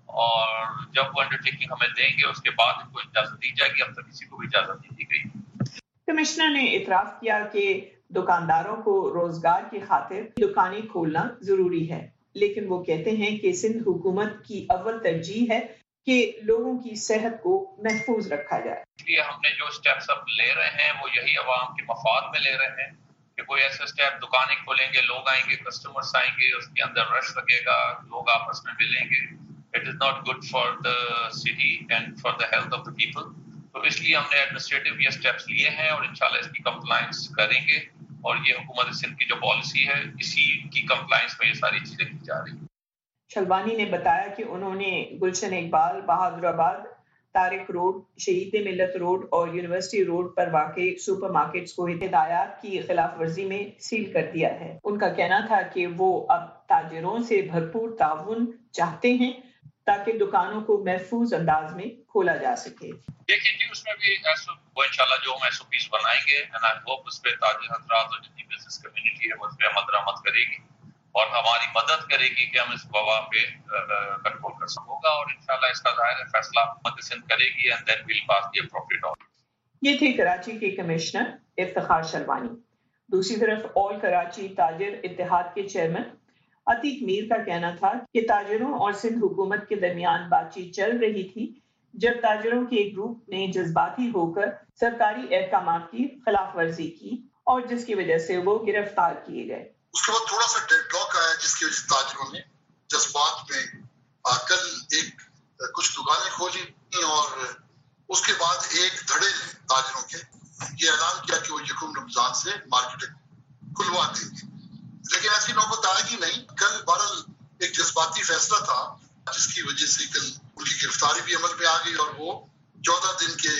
اور جب وہ انڈر ٹیکنگ ہمیں دیں گے اس کے بعد ان کو اجازت دی جائے گی۔ اب تک کسی کو بھی اجازت نہیں دی گئی۔ کمشنر نے اعتراف کیا کہ دکانداروں کو روزگار کی خاطر دکانیں کھولنا ضروری ہے، لیکن وہ کہتے ہیں کہ سندھ حکومت کی اول ترجیح ہے کہ لوگوں کی صحت کو محفوظ رکھا جائے۔ اس لیے ہم نے جو اسٹیپس اب لے رہے ہیں وہ یہی عوام کے مفاد میں لے رہے ہیں کہ کوئی ایسا اسٹیپ، دکانیں کھولیں گے، لوگ آئیں گے، کسٹمرس آئیں گے، اس کے اندر رش لگے گا، لوگ آپس میں ملیں گے۔ It is not good for the city and for the health of the people. تو اس لیے ہم نے ایڈمنسٹریٹو یہ اسٹیپس لیے ہیں اور انشاءاللہ اس کی کمپلائنس کریں گے اور یہ حکومت سندھ کی جو پالیسی ہے اسی کی کمپلائنس میں یہ ساری چیزیں کی جا رہی ہیں۔ شلوانی نے بتایا کہ انہوں نے گلشن اقبال، بہادر آباد، طارق روڈ، شہید ملت روڈ اور یونیورسٹی روڈ پر واقع سپر مارکیٹس کو ہدایات کی خلاف ورزی میں سیل کر دیا ہے۔ ان کا کہنا تھا کہ وہ اب تاجروں سے بھرپور تعاون چاہتے ہیں تاکہ دکانوں کو محفوظ انداز میں کھولا جا سکے۔ دیکھیں جی اس میں بھی وہ انشاءاللہ جو ہم ایس او پیز بنائیں گے اینڈ آئی ہوپ اس پہ تاجر حضرات اور جتنی بزنس کمیونٹی ہے وہ اس پہ عمل درآمد کرے گی اور ہماری مدد کرے گی کہ ہم اس وبا پہ کنٹرول کر سکوں گا اور انشاءاللہ اس کا ظاہر فیصلہ حکومت سندھ کرے گی and then we'll pass the appropriate order. یہ تھے کراچی کے کمشنر افتخار شلوانی۔ دوسری طرف آل کراچی تاجر اتحاد کے چیئرمین عتیق میر کا کہنا تھا کہ تاجروں اور سندھ حکومت کے درمیان بات چیت چل رہی تھی جب تاجروں کے گروپ نے جذباتی ہو کر سرکاری احکامات کی خلاف ورزی کی اور جس کی وجہ سے وہ گرفتار کیے گئے۔ اس کے بعد تھوڑا سا ڈیڈ لاک آیا جس کی وجہ سے تاجروں نے جذبات میں آ کر ایک کچھ دکانیں کھولی اور اس کے بعد ایک دھڑے تاجروں کے یہ اعلان کیا کہ وہ یکم رمضان سے مارکیٹ کھلوا دیں گے، لیکن ایسی نوبت آئے گی نہیں۔ کل بہرحال ایک جذباتی فیصلہ تھا جس کی وجہ سے کل ان کی گرفتاری بھی عمل میں آ گئی اور وہ چودہ دن کے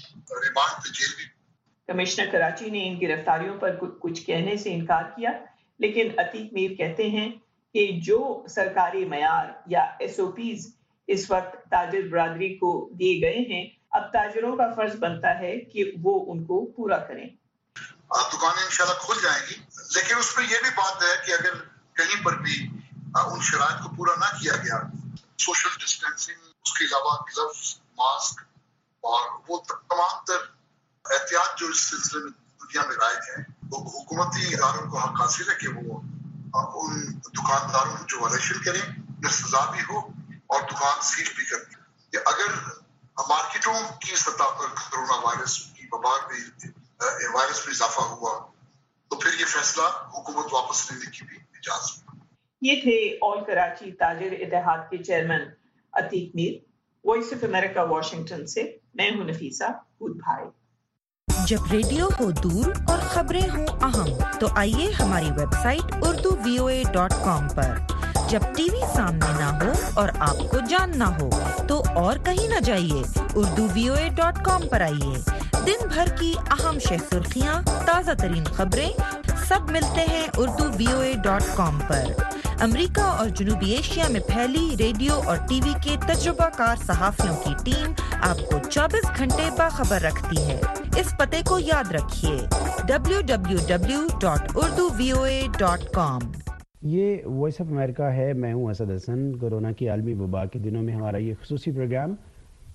ریمانڈ پہ جیل بھی۔ کمشنر کراچی نے ان گرفتاریوں پر کچھ کہنے سے انکار کیا، لیکن عتیق میر کہتے ہیں کہ جو سرکاری معیار یا ایس او پیز اس وقت تاجر برادری کو دیے گئے ہیں اب تاجروں کا فرض بنتا ہے کہ وہ ان کو پورا کریں۔ دکانیں انشاءاللہ کھل جائیں گی، لیکن اس میں یہ بھی بات ہے کہ اگر کہیں پر بھی ان شرائط کو پورا نہ کیا گیا، سوشل ڈسٹینسنگ، اس کے علاوہ گلوز، ماسک اور وہ تمام تر احتیاط جو اس سلسلے میں دنیا میں رائج ہیں، وہ حکومتی اداروں کو حق حاصل ہے کہ وہ ان دکانداروں جو وائلیشن کریں یا سزا بھی ہو اور دکان سیل بھی کریں۔ کہ اگر مارکیٹوں کی سطح پر کورونا وائرس کی وبا میں وائرس میں اضافہ ہوا تو پھر یہ فیصلہ حکومت واپس لینے کی بھی اجازت۔ یہ تھے آل کراچی تاجر اتحاد کے chairman Atiq Mir. Voice of America Washington سے میں ہوں نفیسہ خود بھائی۔ جب ریڈیو ہو دور اور خبریں ہوں اہم تو آئیے ہماری website Urdu V O A dot com پر۔ جب ٹی وی سامنے نہ ہو اور آپ کو جاننا ہو تو اور کہیں نہ جائیے، Urdu V O A dot com پر آئیے۔ دن بھر کی اہم شہ سرخیاں، تازہ ترین خبریں سب ملتے ہیں Urdu V O A dot com پر۔ امریکہ اور جنوبی ایشیا میں پھیلی ریڈیو اور ٹی وی کے تجربہ کار صحافیوں کی ٹیم آپ کو چوبیس گھنٹے باخبر رکھتی ہے۔ اس پتے کو یاد رکھیے W W W dot Urdu V O A dot com. یہ وائس آف امریکہ ہے، میں ہوں اسد حسن۔ کورونا کی عالمی وبا کے دنوں میں ہمارا یہ خصوصی پروگرام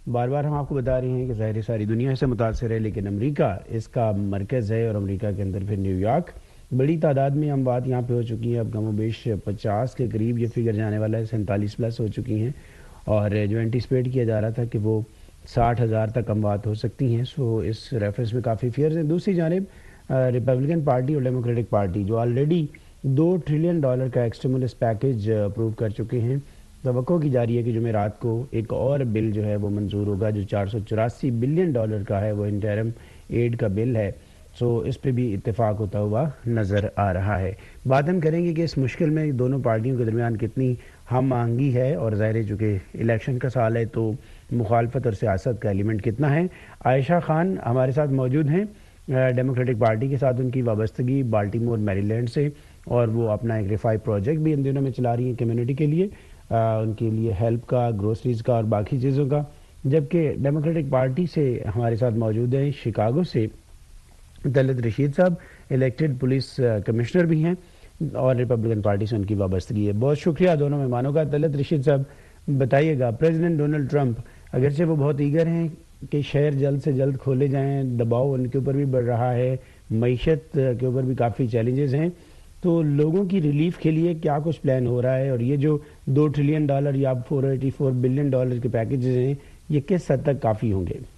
بار بار ہم آپ کو بتا رہے ہیں کہ ظاہر ساری دنیا سے متاثر ہے، لیکن امریکہ اس کا مرکز ہے، اور امریکہ کے اندر پھر نیو یارک. بڑی تعداد میں ہم بات یہاں پہ ہو چکی ہیں، اب کم و بیش پچاس کے قریب یہ فگر جانے والا ہے، سینتالیس پلس ہو چکی ہیں، اور جو اینٹیسپیٹ کیا جا رہا تھا کہ وہ ساٹھ ہزار تک اموات ہو سکتی ہیں. سو اس ریفرنس میں کافی فیئرز ہیں. دوسری جانب ریپبلکن پارٹی اور ڈیموکریٹک پارٹی جو آلریڈی دو ٹریلین ڈالر کا ایکسٹیمولس پیکج اپروو کر چکے ہیں، توقع کی جا رہی ہے کہ جمعرات کو ایک اور بل جو ہے وہ منظور ہوگا جو چار سو چوراسی بلین ڈالر کا ہے، وہ انٹرم ایڈ کا بل ہے. سو اس پہ بھی اتفاق ہوتا ہوا نظر آ رہا ہے. بات ہم کریں گے کہ اس مشکل میں دونوں پارٹیوں کے درمیان کتنی ہم آہنگی ہے، اور ظاہر ہے چونکہ الیکشن کا سال ہے تو مخالفت اور سیاست کا ایلیمنٹ کتنا ہے. عائشہ خان ہمارے ساتھ موجود ہیں، ڈیموکریٹک پارٹی کے ساتھ ان کی وابستگی بالٹیمور میری لینڈ سے، اور وہ اپنا ایک ریفائی پروجیکٹ بھی ان دنوں میں چلا رہی ہیں کمیونٹی کے لیے، ان کے لیے ہیلپ کا، گروسریز کا اور باقی چیزوں کا. جبکہ ڈیموکریٹک پارٹی سے ہمارے ساتھ موجود ہیں شکاگو سے طلعت رشید صاحب، الیکٹڈ پولیس کمشنر بھی ہیں، اور ریپبلکن پارٹی سے ان کی وابستگی ہے. بہت شکریہ دونوں مہمانوں کا. طلعت رشید صاحب بتائیے گا، پریزیڈنٹ ڈونلڈ ٹرمپ اگرچہ وہ بہت ایگر ہیں کہ شہر جلد سے جلد کھولے جائیں، دباؤ ان کے اوپر بھی بڑھ رہا ہے، معیشت کے اوپر بھی کافی چیلنجز ہیں، تو لوگوں کی ریلیف کے لیے کیا کچھ پلان ہو رہا ہے، اور یہ جو دو ٹریلین ڈالر یا four eighty four billion dollar کے پیکیجز ہیں یہ کس حد تک کافی ہوں گے؟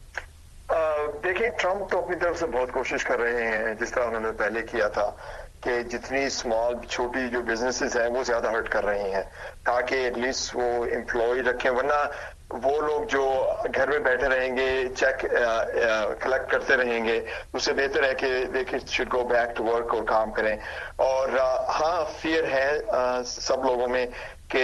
دیکھیں، ٹرمپ تو اپنی طرف سے بہت کوشش کر رہے ہیں، جس طرح انہوں نے پہلے کیا تھا کہ جتنی اسمال چھوٹی جو بزنسز ہیں وہ زیادہ ہرٹ کر رہے ہیں تاکہ ایٹ لیسٹ وہ امپلائی رکھیں، ورنہ وہ لوگ جو گھر میں بیٹھے رہیں گے، چیک کلیکٹ کرتے رہیں گے، اس سے بہتر ہے کہ دیکھیں should go back to work اور کام کریں. اور ہاں، فیئر ہے سب لوگوں میں کہ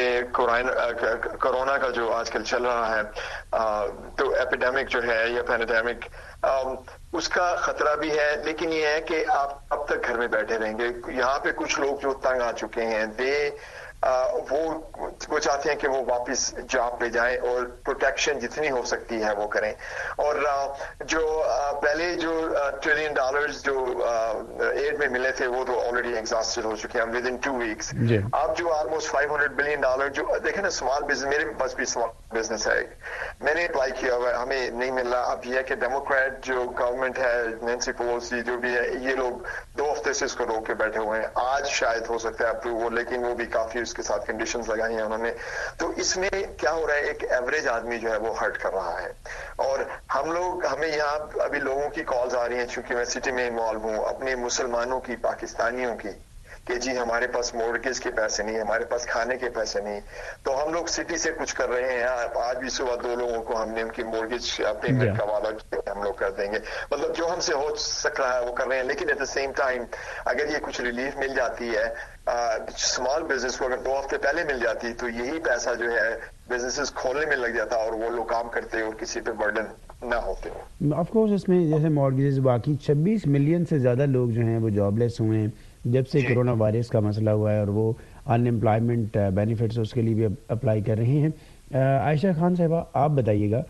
کورونا کا جو آج کل چل رہا ہے تو ایپیڈیمک جو ہے یا پینڈیمک، اس کا خطرہ بھی ہے، لیکن یہ ہے کہ آپ اب تک گھر میں بیٹھے رہیں گے. یہاں پہ کچھ لوگ جو تنگ آ چکے ہیں، دے وہ وہ چاہتے ہیں کہ وہ واپس جاب پہ جائیں اور پروٹیکشن جتنی ہو سکتی ہے وہ کریں. اور جو پہلے جو ٹریلین ڈالرز جو ایڈ میں ملے تھے وہ تو آلریڈی ایگزاسٹڈ ہو چکے ہیں ود ان ٹو ویکس. اب جو almost five hundred billion dollar جو دیکھیں نا، اسمال بزنس، میرے پاس بھی اسمال بزنس ہے، میں نے اپلائی کیا ہوا ہے، ہمیں نہیں مل رہا. اب یہ ہے کہ ڈیموکریٹ جو گورنمنٹ ہے، نینسی پیلوسی جو بھی ہے، یہ لوگ دو ہفتے سے اس کو روک کے بیٹھے ہوئے ہیں. آج شاید ہو سکتا ہے اپروو، لیکن وہ بھی کافی اس کے ساتھ کنڈیشنز لگائی ہیں انہوں نے. تو اس میں کیا ہو رہا ہے، ایک ایوریج آدمی جو ہے وہ ہرٹ کر رہا ہے. اور ہم لوگ، ہمیں یہاں ابھی لوگوں کی کالز آ رہی ہیں، چونکہ میں سٹی میں انوالو ہوں، اپنے مسلمانوں کی، پاکستانیوں کی، کہ جی ہمارے پاس مورگیج کے پیسے نہیں، ہمارے پاس کھانے کے پیسے نہیں. تو ہم لوگ سٹی سے کچھ کر رہے ہیں. آج بھی صبح دو لوگوں کو ہم نے ان کی مورگیج پیمنٹ کا وعدہ کیا، ہم لوگ کر دیں گے. مطلب جو ہم سے ہو سک رہا ہے وہ کر رہے ہیں. لیکن ایٹ دا سیم ٹائم اگر یہ کچھ ریلیف مل جاتی ہے اسمال بزنس کو، اگر دو ہفتے پہلے مل جاتی تو یہی پیسہ جو ہے بزنسز کھولنے میں لگ جاتا اور وہ لوگ کام کرتے اور کسی پہ برڈن نہ ہوتے. آف کورس اس میں جیسے مارگیجز باقی چھبیس ملین سے زیادہ لوگ جو ہیں وہ جاب لیس ہوئے ہیں جب سے کورونا وائرس کا مسئلہ ہوا ہے، اور وہ ان امپلائمنٹ بینیفٹس اس کے لیے بھی اپلائی کر رہے ہیں. عائشہ خان صاحبہ آپ بتائیے گا،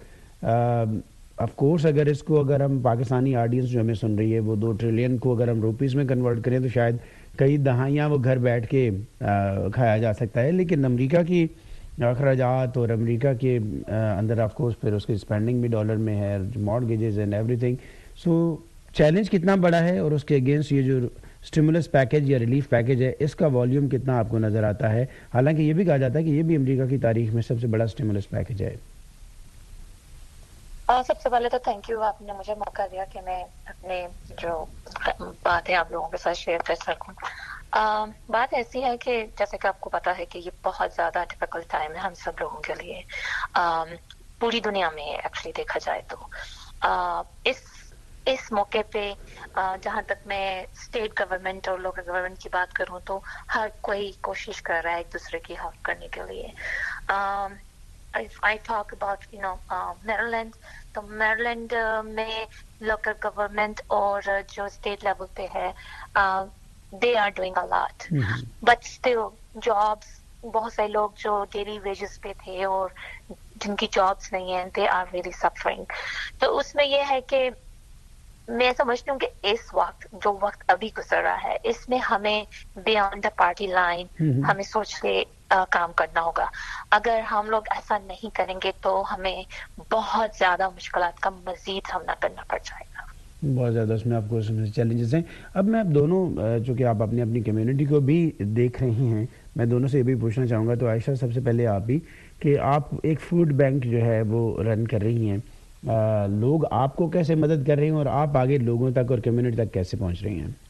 آف کورس اگر اس کو، اگر ہم پاکستانی آڈینس جو ہمیں سن رہی ہے وہ دو ٹریلین کو اگر ہم روپیز میں کنورٹ کریں تو شاید کئی دہائیاں وہ گھر بیٹھ کے کھایا جا سکتا ہے. لیکن امریکہ کی اخراجات اور امریکہ کے اندر آف کورس پھر اس کی اسپینڈنگ بھی ڈالر میں ہے، mortgages and everything. So challenge کتنا بڑا ہے، اور اس کے اگینسٹ یہ جو اسٹیمولس پیکج یا ریلیف پیکج ہے اس کا والیوم کتنا آپ کو نظر آتا ہے؟ حالانکہ یہ بھی کہا جاتا ہے کہ یہ بھی امریکہ کی تاریخ میں سب سے بڑا اسٹیمولس پیکج ہے. سب سے پہلے تو تھینک یو، آپ نے مجھے موقع دیا کہ میں اپنے جو باتیں آپ لوگوں کے ساتھ شیئر کر سکوں. بات ایسی ہے کہ جیسے کہ آپ کو پتا ہے کہ یہ بہت زیادہ ڈیفیکلٹ ٹائم ہے ہم سب لوگوں کے لیے، پوری دنیا میں ایکچولی دیکھا جائے تو. اس اس موقع پہ جہاں تک میں اسٹیٹ گورنمنٹ اور لوکل گورنمنٹ کی بات کروں تو ہر کوئی کوشش کر رہا ہے ایک دوسرے کی ہیلپ کرنے کے لیے. If I talk about, you know, uh, Maryland, تو میریلینڈ میں لوکل گورنمنٹ اور جو اسٹیٹ لیول پہ ہے they are doing a lot, but still jobs, بہت سارے لوگ جو ڈیلی ویجز پہ تھے اور جن کی جابس نہیں ہیں دے آر ریئلی سفرنگ. تو اس میں یہ ہے کہ میں سمجھتی ہوں کہ اس وقت جو وقت ابھی گزر رہا ہے اس میں ہمیں بیانڈ دا پارٹی لائن ہمیں سوچ کے काम करना होगा. अगर हम लोग ऐसा नहीं करेंगे तो हमें बहुत ज़्यादा मुश्किलात का मज़ीद सामना करना पड़ जाएगा. बहुत ज़्यादा उसमें आपको उसमें चैलेंजेस हैं. अब मैं आप दोनों, चूँकि आप अपनी अपनी कम्युनिटी को भी देख रही हैं, मैं दोनों से ये भी पूछना चाहूँगा. तो आयशा, सबसे पहले आप ही कि आप एक फूड बैंक जो है वो रन कर रही हैं, आ, लोग आपको कैसे मदद कर रही हैं और आप आगे लोगों तक और कम्युनिटी तक कैसे पहुँच रही हैं?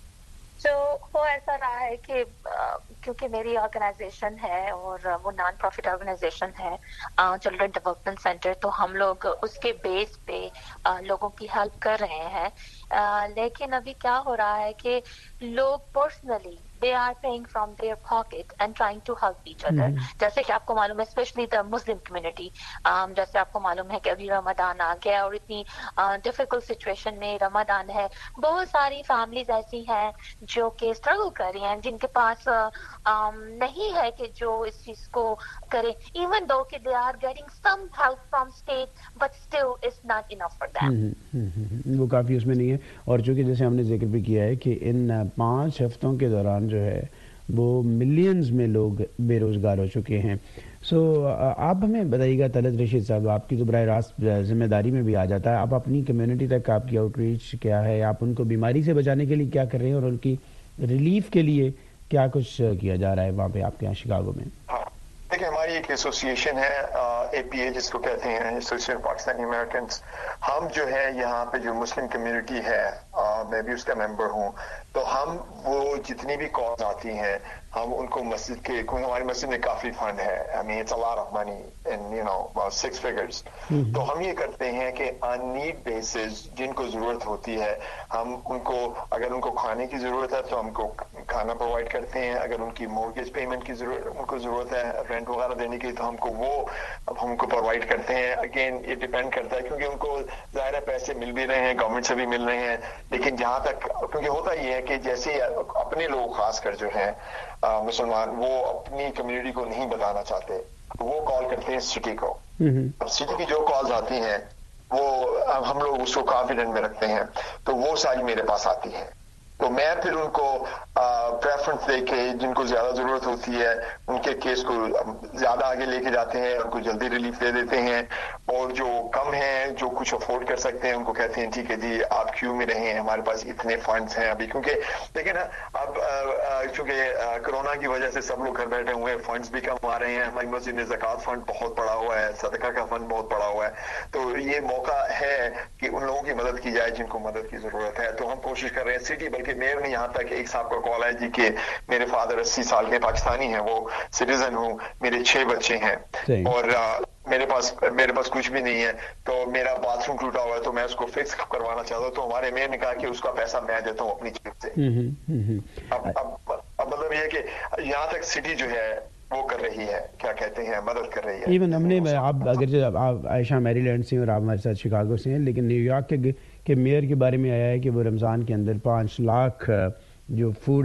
तो वो ऐसा रहा है कि क्योंकि मेरी ऑर्गेनाइजेशन है और वो नॉन प्रॉफिट ऑर्गेनाइजेशन है, चिल्ड्रन डेवलपमेंट सेंटर, तो हम लोग उसके बेस पे आ, लोगों की हेल्प कर रहे हैं. आ, लेकिन अभी क्या हो रहा है कि लोग personally they are paying from their pocket and trying to help each other. mm-hmm. जैसे कि आपको मालूम है, स्पेशली द मुस्लिम कम्युनिटी, जैसे आपको मालूम है कि अभी रमदान आ गया और इतनी डिफिकल्ट uh, सिचुएशन में रमदान है. बहुत सारी फैमिलीज ऐसी हैं जो कि स्ट्रगल कर रही हैं, जिनके पास uh, um, नहीं है कि जो इस चीज को करे, इवन दो कि they are getting some help from state, but still it's not enough for them. वो काफी उसमें नहीं है. और चूंकि जैसे हमने जिक्र भी किया है कि इन पाँच हफ्तों के दौरान जो है वो मिलियंस में लोग बेरोजगार हो चुके हैं. सो so, आप हमें बताइएगा तलत रशीद साहब, आपकी तो बराह रास्त जिम्मेदारी में भी आ जाता है, आप अपनी कम्युनिटी तक आपकी आउटरीच क्या है, आप उनको बीमारी से बचाने के लिए क्या कर रहे हैं और उनकी रिलीफ के लिए क्या कुछ किया जा रहा है वहाँ पे आपके यहाँ शिकागो में? देखिए, हमारी एक एसोसिएशन है ए पी ए जिसको कहते हैं, एसोसिएशन पाकिस्तानी अमेरिकन. हम जो है यहाँ पे जो मुस्लिम कम्युनिटी है, आ, मैं भी उसका मेंबर हूँ, तो हम वो जितनी भी कॉज आती हैं हम उनको मस्जिद के, क्योंकि हमारी मस्जिद में काफी फंड है, I mean it's a lot of money in you know six figures. तो हम ये करते हैं कि ऑन नीड बेसिस जिनको जरूरत होती है हम उनको, अगर उनको खाने की जरूरत है तो हमको खाना प्रोवाइड करते हैं, अगर उनकी मॉर्गेज पेमेंट की जरूरत उनको जरूरत है, रेंट वगैरह देने की, तो हमको वो अब हमको प्रोवाइड करते हैं. अगेन ये डिपेंड करता है क्योंकि उनको ज़ाहिर है पैसे मिल भी रहे हैं, गवर्नमेंट से भी मिल रहे हैं, लेकिन जहाँ तक, क्योंकि होता ये है कि जैसे अपने लोग खासकर जो हैं मुसलमान, वो अपनी कम्युनिटी को नहीं बताना चाहते, तो वो कॉल करते हैं सिटी को. अब सिटी की जो कॉल्स आती हैं वो हम लोग उसको कॉन्फिडेंट में रखते हैं, तो वो सारी मेरे पास आती है. तो मैं फिर उनको प्रेफरेंस दे के जिनको ज्यादा जरूरत होती है उनके केस को ज्यादा आगे लेके जाते हैं, उनको जल्दी रिलीफ दे देते हैं, और जो कम हैं, जो कुछ अफोर्ड कर सकते हैं, उनको कहते हैं ठीक है जी आप क्यू में रहें, हमारे पास इतने फंड्स हैं अभी. क्योंकि देखिए ना, अब चूंकि कोरोना की वजह से सब लोग घर बैठे हुए हैं, फंड्स भी कम आ रहे हैं. हमारी मस्जिद में ज़कात फंड बहुत पड़ा हुआ है, सदका का फंड बहुत पड़ा हुआ है, तो ये मौका है कि उन लोगों की मदद की जाए जिनको मदद की जरूरत है. तो हम कोशिश कर रहे हैं सिटी, बल्कि मेयर ने यहाँ तक एक साहब का कॉल है जी कि मेरे फादर अस्सी साल के पाकिस्तानी हैं, वो सिटीजन हूँ, मेरे छह बच्चे हैं और आ, मेरे पास मेरे पास कुछ भी नहीं है, तो मेरा बाथरूम टूटा हुआ है तो मैं उसको फिक्स करवाना चाहता हूँ. तो हमारे मेयर ने कहा कि उसका पैसा मैं देता हूँ अपनी जेब से. अब अब अब मतलब ये है कि यहाँ तक सिटी जो है वो कर रही है, क्या कहते हैं, मदद कर रही है. इवन हमने, आप अगर आप आयशा मैरीलैंड से और आप हमारे साथ शिकागो से हैं, लेकिन न्यूयॉर्क के के मेयर के बारे में आया है कि वो रमज़ान के अंदर पाँच लाख जो फूड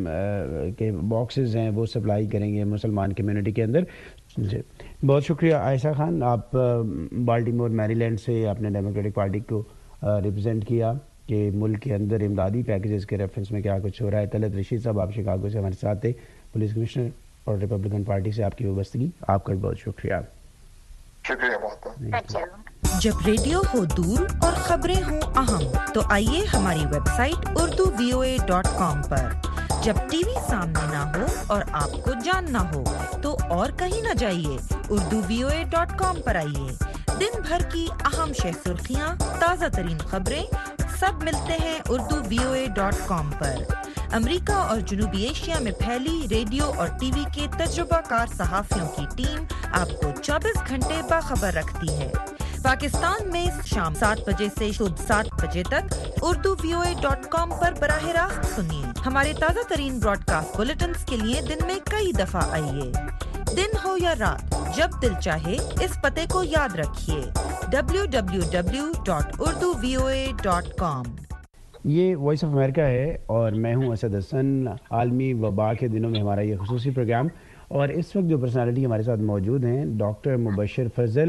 के बॉक्सेस हैं वो सप्लाई करेंगे मुसलमान कम्युनिटी के अंदर. जी बहुत शुक्रिया आयशा खान, आप बाल्टीमोर मैरीलैंड से आपने डेमोक्रेटिक पार्टी को रिप्रेजेंट किया कि मुल्क के अंदर इमदादी पैकेजेस के रेफरेंस में क्या कुछ हो रहा है. तलत रशीद साहब, आप शिकागो से हमारे साथ थे, पुलिस कमिश्नर और रिपब्लिकन पार्टी से आपकी वाबस्तगी, आपका बहुत शुक्रिया. शुक्रिया बहुत. जब रेडियो हो दूर और खबरें हो अहम, तो आइए हमारी website Urdu V O A dot com पर. जब टीवी सामने ना हो और आपको जानना हो तो और कहीं न जाइए, Urdu V O A dot com पर आइए. दिन भर की अहम शह सुर्खियाँ, ताज़ा तरीन खबरें, सब मिलते हैं Urdu V O A dot com पर. अमेरिका और जनूबी एशिया में फैली रेडियो और टीवी के तजुर्बाकार सहाफियों की टीम आपको चौबीस घंटे बाखबर रखती है. पाकिस्तान में शाम सात बजे से सुबह सात बजे तक Urdu V O A dot com पर बराह रास्त सुनिए. हमारे ताज़ा तरीन ब्रॉडकास्ट बुलेटिन्स के लिए दिन में कई दफा आइए. दिन हो या रात, जब दिल चाहे इस पते को याद रखिए, W W W dot Urdu V O A dot com. ये वॉइस ऑफ अमेरिका है और मैं हूं असद हसन. आलमी वबा के दिनों में हमारा ये खुसूसी प्रोग्राम, और इस वक्त जो पर्सनालिटी हमारे साथ मौजूद हैं, डॉक्टर मुबशर फजल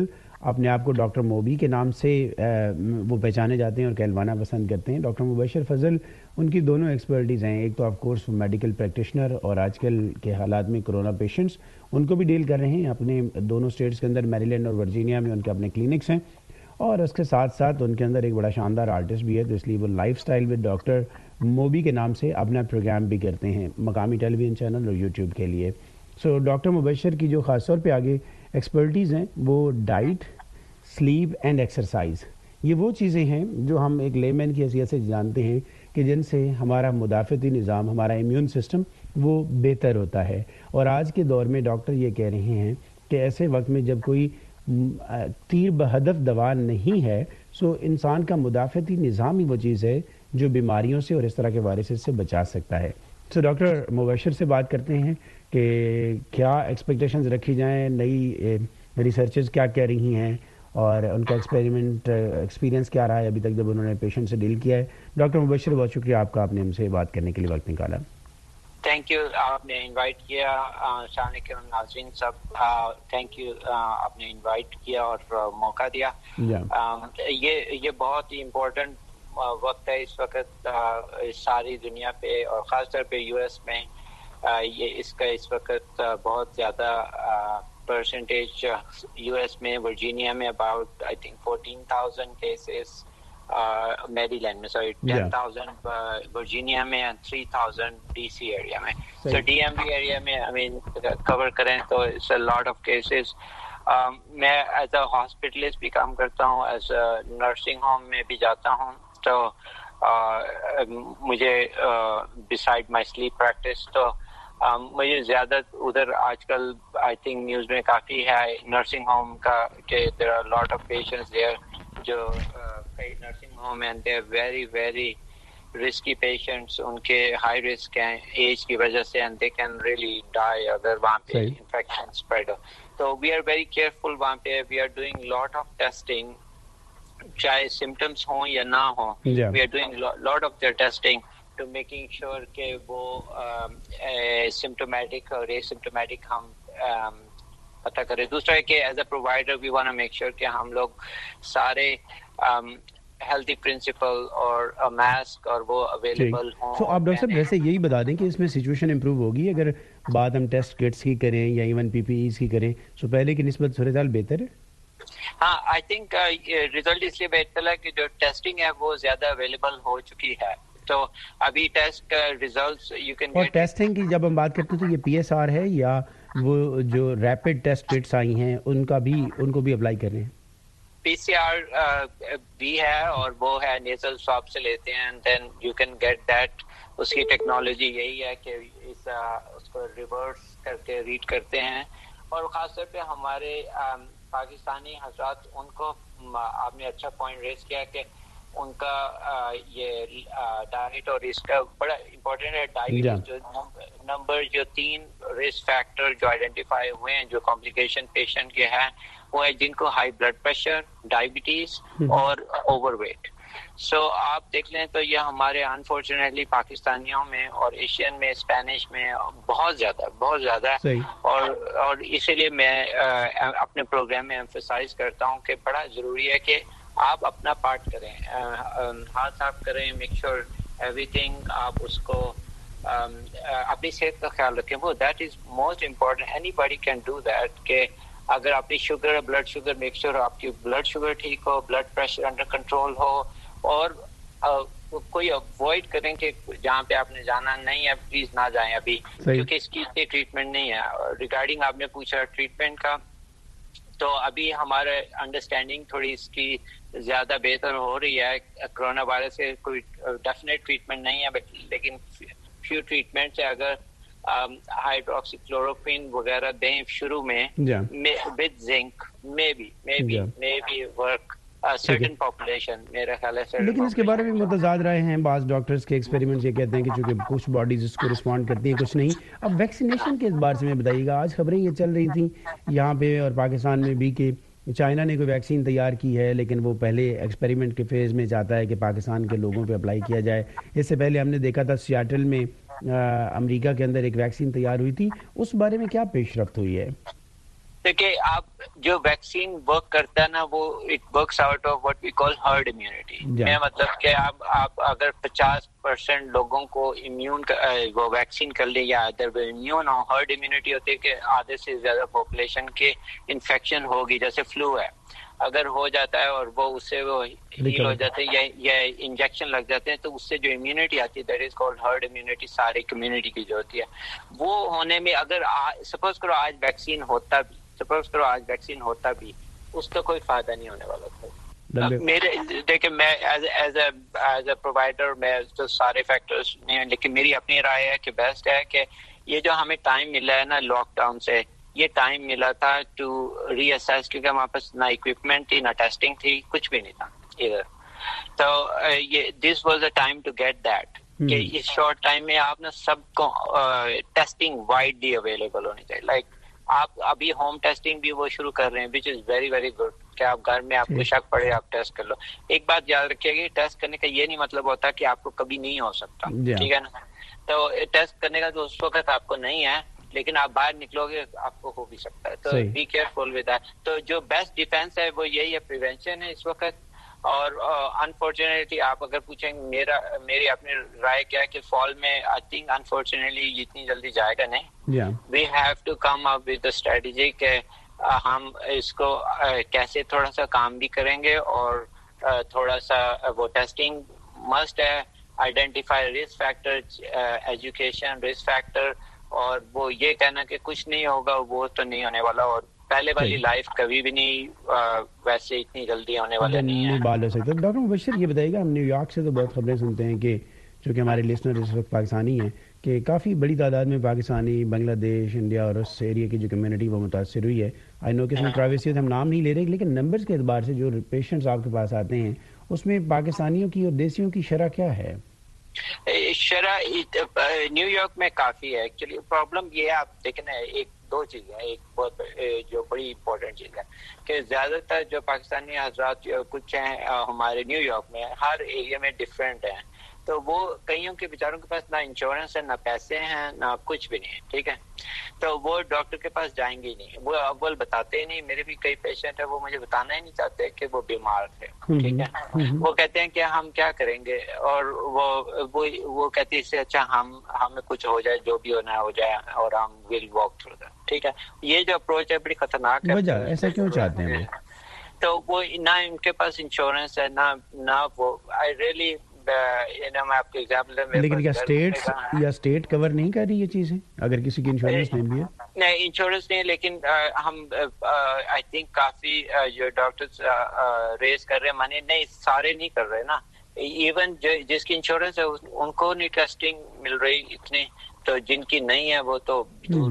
اپنے آپ کو ڈاکٹر موبی کے نام سے وہ پہچانے جاتے ہیں اور کہلوانا پسند کرتے ہیں. ڈاکٹر مبشر فضل ان کی دونوں ایکسپرٹیز ہیں, ایک تو آف کورس میڈیکل پریکٹیشنر اور آج کل کے حالات میں کرونا پیشنٹس ان کو بھی ڈیل کر رہے ہیں اپنے دونوں اسٹیٹس کے اندر, میری لینڈ اور ورجینیا میں ان کے اپنے کلینکس ہیں, اور اس کے ساتھ ساتھ ان کے اندر ایک بڑا شاندار آرٹسٹ بھی ہے, تو اس لیے وہ lifestyle with doctor Mobi کے نام سے اپنا پروگرام بھی کرتے ہیں مقامی ٹیلی ویژن چینل اور یوٹیوب کے لیے. سو ڈاکٹر مبشر کی جو خاص طور پہ آگے ایکسپرٹیز ہیں وہ ڈائٹ, سلیپ اینڈ ایکسرسائز. یہ وہ چیزیں ہیں جو ہم ایک لے مین کی حیثیت سے جانتے ہیں کہ جن سے ہمارا مدافعتی نظام, ہمارا امیون سسٹم وہ بہتر ہوتا ہے. اور آج کے دور میں ڈاکٹر یہ کہہ رہے ہیں کہ ایسے وقت میں جب کوئی تیر بہدف دوا نہیں ہے, سو انسان کا مدافعتی نظام ہی وہ چیز ہے جو بیماریوں سے اور اس طرح کے وائرسز سے بچا سکتا ہے. سو ڈاکٹر مبشر سے بات کرتے ہیں کہ کیا ایکسپیکٹیشنز رکھی جائیں, نئی ریسرچز کیا کہہ رہی ہیں, اور ان کا ایکسپیریمنٹ ایکسپیرینس کیا رہا ہے ابھی تک جب انہوں نے پیشنٹ سے ڈیل کیا ہے. ڈاکٹر مبشر بہت شکریہ آپ کا, آپ نے ہم سے بات کرنے کے لیے وقت نکالا. تھینک یو, آپ نے انوائٹ کیا. السلام علیکم ناظرین سب, تھینک یو آپ نے انوائٹ کیا اور موقع دیا. یہ یہ بہت ہی امپورٹنٹ وقت ہے اس وقت ساری دنیا پہ, اور خاص طور پہ یو ایس میں. یہ اس کا اس وقت بہت زیادہ پرسنٹیج یو ایس میں, ورجینیا میں about I think fourteen thousand cases, Maryland میں سوری ٹین تھاؤزینڈ ورجینیا میں, and three thousand D C area میں. So D M V area میں آئی مین کور کریں تو it's a lot of cases. میں as a hospitalist بھی کام کرتا ہوں, ایز اے نرسنگ ہوم میں بھی جاتا ہوں, تو مجھے بسائڈ مائی سلیپ پریکٹس تو مجھے زیادہ ادھر آج کل آئی تھنک نیوز میں کافی ہے نرسنگ ہوم کا کہ there are lot of patients there, جو کئی نرسنگ ہوم ہیں they are very very risky patients, ان کے ہائی رسک ہیں ایج کی وجہ سے, and they can really die اگر وہاں پہ انفیکشن اسپریڈ ہو. تو وی آر ویری کیئرفل وہاں پہ, we are doing lot of testing, چاہے سمٹمس ہوں یا نہ ہوں, we are doing lot of their testing to making sure کہ وہ سمٹومیٹک اور اے سمٹومیٹک ہم پتہ کریں. دوسرا ہے کہ as a provider we want to make sure کہ ہم لوگ سارے ہیلتھی پرنسپل اور ماسک اور وہ اویلیبل ہوں. تو آپ ڈاکٹر صاحب ویسے یہی بتا دیں کہ اس میں سچویشن امپروو ہوگی اگر بات ہم ٹیسٹ کٹس کی کریں یا ایون پی پی ایز کی کریں, سو پہلے کی نسبت صورتحال بہتر ہے؟ ہاں, آئی تھنک ریزلٹ اس لیے بہتر ہے کہ جو ٹیسٹنگ ہے وہ زیادہ اویلیبل ہو چکی ہے, تو ابھی ٹیسٹ کا ریزلٹس یو کین. اور ٹیسٹنگ کی جب ہم بات کرتے ہیں تو یہ پی ایس آر ہے یا وہ جو ریپڈ ٹیسٹ کٹس آئی ہیں ان کا بھی ان کو بھی اپلائی کر رہے ہیں؟ پی سی آر بھی ہے اور وہ ہے نیزل سواب سے لیتے ہیں, and then you can get that. اس کی ٹیکنالوجی یہی ہے کہ اس اس کو ریورس کر کے ریڈ کرتے ہیں, اور خاص طور پہ ہمارے پاکستانی حضرات, ان کو آپ نے اچھا پوائنٹ ریز کیا کہ ان کا یہ ڈائٹ اور اس کا بڑا امپورٹنٹ ہے. ڈائٹ جو نمبر جو تین رسک فیکٹر جو آئیڈینٹیفائی ہوئے ہیں جو کمپلیکیشن پیشنٹ کے ہیں, وہ ہے جن کو ہائی بلڈ پریشر, ڈائبٹیز اور اوور ویٹ. سو آپ دیکھ لیں تو یہ ہمارے انفارچونیٹلی پاکستانیوں میں اور ایشین میں, اسپینش میں بہت زیادہ بہت زیادہ ہے, اور اور اسی لیے میں اپنے پروگرام میں ایمفسائز کرتا ہوں کہ بڑا ضروری ہے کہ آپ اپنا پارٹ کریں, ہاتھ صاف کریں, میک شیور ایوری تھنگ آپ اس کو اپنی صحت کا خیال رکھیں. وہ that is most important, anybody can do that. کہ اگر آپ کی sugar blood sugar, make sure آپ کی بلڈ شوگر ٹھیک ہو, بلڈ پریشر انڈر کنٹرول ہو, اور کوئی اوائڈ کریں کہ جہاں پہ آپ نے جانا نہیں ہے پلیز نہ جائیں ابھی, کیونکہ اس کی ٹریٹمنٹ نہیں ہے. ریگارڈنگ آپ نے پوچھا ٹریٹمنٹ کا, تو ابھی ہمارے انڈرسٹینڈنگ تھوڑی اس کی زیادہ بہتر ہو رہی ہے. کرونا وائرس سے کوئی ڈیفینیٹ ٹریٹمنٹ نہیں ہے, بٹ لیکن فیو ٹریٹمنٹ ہے. اگر ہائیڈروکسی کلوروکوین وغیرہ دیں شروع میں with zinc, maybe maybe maybe work certain population, میرا خیال ہے. لیکن اس کے بارے میں متضاد رائے ہیں. بعض ڈاکٹرز کے ایکسپیریمنٹس یہ کہتے ہیں کہ چونکہ کچھ باڈیز اس کو رسپونڈ کرتی ہیں, کچھ نہیں. اب ویکسینیشن کے اعتبار سے میں بتائیے گا, آج خبریں یہ چل رہی تھیں یہاں پہ اور پاکستان میں بھی کہ چائنا نے کوئی ویکسین تیار کی ہے, لیکن وہ پہلے ایکسپیریمنٹ کے فیز میں چاہتا ہے کہ پاکستان کے لوگوں پہ اپلائی کیا جائے. اس سے پہلے ہم نے دیکھا تھا سیاٹل میں امریکہ کے اندر ایک ویکسین تیار ہوئی تھی, اس بارے میں کیا پیش رفت ہوئی ہے؟ دیکھیں آپ جو ویکسین ورک کرتا ہے نا وہ it works out of what we call herd immunity. میں مطلب کہ آپ آپ اگر پچاس پرسینٹ لوگوں کو امیون وہ ویکسین کر لیں یا ادر امیون اور ہرڈ امیونٹی ہوتی ہے کہ آدھے سے زیادہ پاپولیشن کے انفیکشن ہوگی, جیسے فلو ہے, اگر ہو جاتا ہے اور وہ اس سے وہ ہیل ہو جاتے ہیں یا یا انجیکشن لگ جاتے ہیں تو اس سے جو امیونٹی آتی ہے that is called herd immunity, ساری کمیونٹی کی جو ہوتی ہے وہ ہونے میں اگر سپوز کرو آج ویکسین ہوتا بھی سپوز کرو آج ویکسین ہوتا بھی اس کا کوئی فائدہ نہیں ہونے والا تھا. میرے دیکھیں میں as as a as a provider میں تو سارے فیکٹرز نہیں ہیں, لیکن میری اپنی رائے ہے کہ بیسٹ ہے کہ یہ جو ہمیں ٹائم ملا ہے نا لاک ڈاؤن سے, یہ ٹائم ملا تھا ٹو ری اسیس, کیونکہ ہمارے پاس نہ اکوپمنٹ تھی نہ ٹیسٹنگ تھی, کچھ بھی نہیں تھا ادھر. تو یہ this was a time to get that کہ اس شارٹ ٹائم میں آپ نا سب کو ٹیسٹنگ وائڈلی اویلیبل ہونی چاہیے. لائک آپ ابھی ہوم ٹیسٹنگ بھی وہ شروع کر رہے ہیں which is very very good کہ آپ گھر میں آپ کو شک پڑے آپ ٹیسٹ کر لو. ایک بات یاد رکھیے گا, ٹیسٹ کرنے کا یہ نہیں مطلب ہوتا کہ آپ کو کبھی نہیں ہو سکتا, ٹھیک ہے نا. تو ٹیسٹ کرنے کا تو اس وقت آپ کو نہیں ہے, لیکن آپ باہر نکلو گے آپ کو ہو بھی سکتا ہے. تو بی کیئرفل ود دیٹ. تو جو بیسٹ ڈیفینس ہے وہ یہی ہے, پریونشن ہے اس وقت. اور انفارچونیٹلی آپ اگر پوچھیں میرا میری اپنی رائے کیا ہے کہ فال میں آئی تھنک انفارچونیٹلی اتنی جلدی جائے گا نہیں. We have to come up with strategy کہ ہم اس کو کیسے تھوڑا سا کام بھی کریں گے اور تھوڑا سا وہ ٹیسٹنگ مسٹ ہے, identify risk factor, education risk factor, اور وہ یہ کہنا کہ کچھ نہیں ہوگا وہ تو نہیں ہونے والا. اور پہلے والی لائف کبھی بھی نہیں ویسے اتنی جلدی ہونے والا نہیں ہے, بال ہو سکتا. ڈاکٹر مبشر یہ بتائیے گا, ہم نیو یارک سے تو بہت خبریں سنتے ہیں کہ جو کہ ہمارے لسنر اس وقت پاکستانی ہیں کہ کافی بڑی تعداد میں پاکستانی بنگلہ دیش انڈیا اور اس ایریا کی جو کمیونٹی وہ متاثر ہوئی ہے. آئی نو کہ اس میں پرائیویسی ہم نام نہیں لے رہے, لیکن نمبرز کے اعتبار سے جو پیشنٹس آپ کے پاس آتے ہیں اس میں پاکستانیوں کی اور دیسیوں کی شرح کیا ہے؟ شرح نیو یارک میں کافی ہے. ایکچولی پرابلم یہ ہے, آپ دیکھیں نا ایک دو چیزیں, ایک بہت جو بڑی امپورٹنٹ چیز ہے کہ زیادہ تر جو پاکستانی حضرات کچھ ہیں ہمارے نیو یارک میں ہر ایریا میں ڈفرینٹ ہیں. تو وہ کئیوں کے بیچاروں کے پاس نہ انشورنس ہے نہ پیسے ہیں نہ کچھ بھی نہیں ہے, ٹھیک ہے. تو وہ ڈاکٹر کے پاس جائیں گے نہیں, وہ اول بتاتے ہی نہیں. میرے بھی کئی پیشنٹ ہیں وہ مجھے بتانا ہی نہیں چاہتے کہ وہ بیمار تھے, ٹھیک ہے. وہ کہتے ہیں کہ ہم کیا کریں گے, اور وہ وہ کہتے ہیں اس سے اچھا ہم ہمیں کچھ ہو جائے, جو بھی ہونا ہو جائے, اور ہم ول واک تھرو دیٹ, ٹھیک ہے. یہ جو اپروچ ہے بڑی خطرناک ہے. وجہ ایسا کیوں چاہتے ہیں وہ؟ تو وہ نہ ان کے پاس انشورنس ہے نہ نہ وہ آئی ریئلی لیکن کیا اسٹیٹ یا اسٹیٹ کور نہیں کر رہی یہ چیزیں اگر کسی کی انشورنس نہیں بھی ہے؟ نہیں انشورنس نہیں, لیکن ہم آئی تھنک کافی جو ڈاکٹرز ریز کر رہے ہیں منی, نہیں سارے نہیں کر رہے نا. ایون جس کی انشورنس ہے ان کو نہیں ٹیسٹنگ مل رہی اتنی, تو جن کی نہیں ہے وہ تو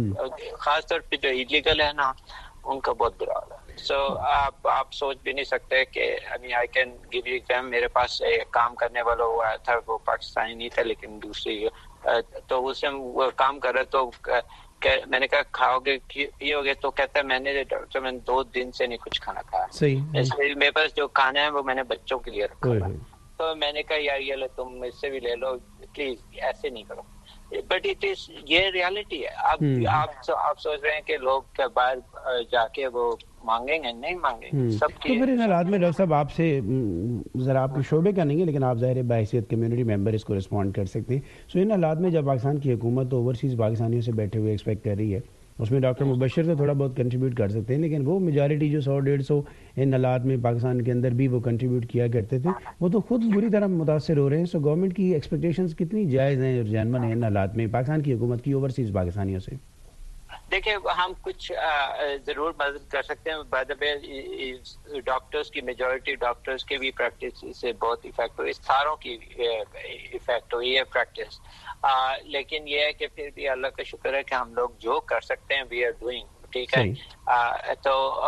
خاص طور پہ جو ایلیگل ہے نا ان کا بہت برا حال ہے. سو آپ آپ سوچ بھی نہیں سکتے کہ I can give you exam. میرے پاس کام کرنے والا ہوا تھا, وہ پاکستانی نہیں تھا لیکن دوسری, تو اس سے وہ کام کر رہے تو میں نے کہا کھاؤ گے پیو گے, تو کہتا ہے میں نے ڈاکٹر میں دو دن سے نہیں کچھ کھانا کھایا, اس لیے میرے پاس جو کھانا ہے وہ میں نے بچوں کے لیے رکھا. تو میں نے کہا یار یہ لو تم مجھ سے بھی لے لو پلیز, ایسے نہیں کرو. بٹ اٹ از یہ ریالٹی ہے. اب آپ آپ سوچ رہے ہیں کہ لوگ باہر جا کے وہ مانگیں گے, نہیں مانگیں گے سب کی. تو پھر ان حالات میں ڈاکٹر صاحب آپ سے ذرا آپ کے شعبے کا نہیں ہے لیکن آپ ظاہر بحیثیت کمیونٹی ممبر اس کو رسپونڈ کر سکتے ہیں. سو ان حالات میں جب پاکستان کی حکومت اوورسیز پاکستانیوں سے بیٹھے ہوئے ایکسپیکٹ کر رہی ہے, اس میں ڈاکٹر مبشر تو تھوڑا بہت کنٹریبیوٹ کر سکتے ہیں, لیکن وہ میجارٹی جو سو ڈیڑھ سو ان حالات میں پاکستان کے اندر بھی وہ کنٹریبیوٹ کیا کرتے تھے, وہ تو خود بری طرح متاثر ہو رہے ہیں. سو گورنمنٹ کی ایکسپیکٹیشنز کتنی جائز ہیں اور جینون ہیں ان حالات میں پاکستان کی حکومت کی اوورسیز پاکستانیوں سے؟ دیکھیں ہم کچھ ضرور مدد کر سکتے ہیں. بائی دا وے ڈاکٹرز کی میجورٹی ڈاکٹرز کے بھی پریکٹس سے بہت افیکٹ ہوئی, ساروں کی افیکٹ ہوئی ہے پریکٹس. لیکن یہ ہے کہ پھر بھی اللہ کا شکر ہے کہ ہم لوگ جو کر سکتے ہیں وی آر ڈوئنگ, ٹھیک ہے. تو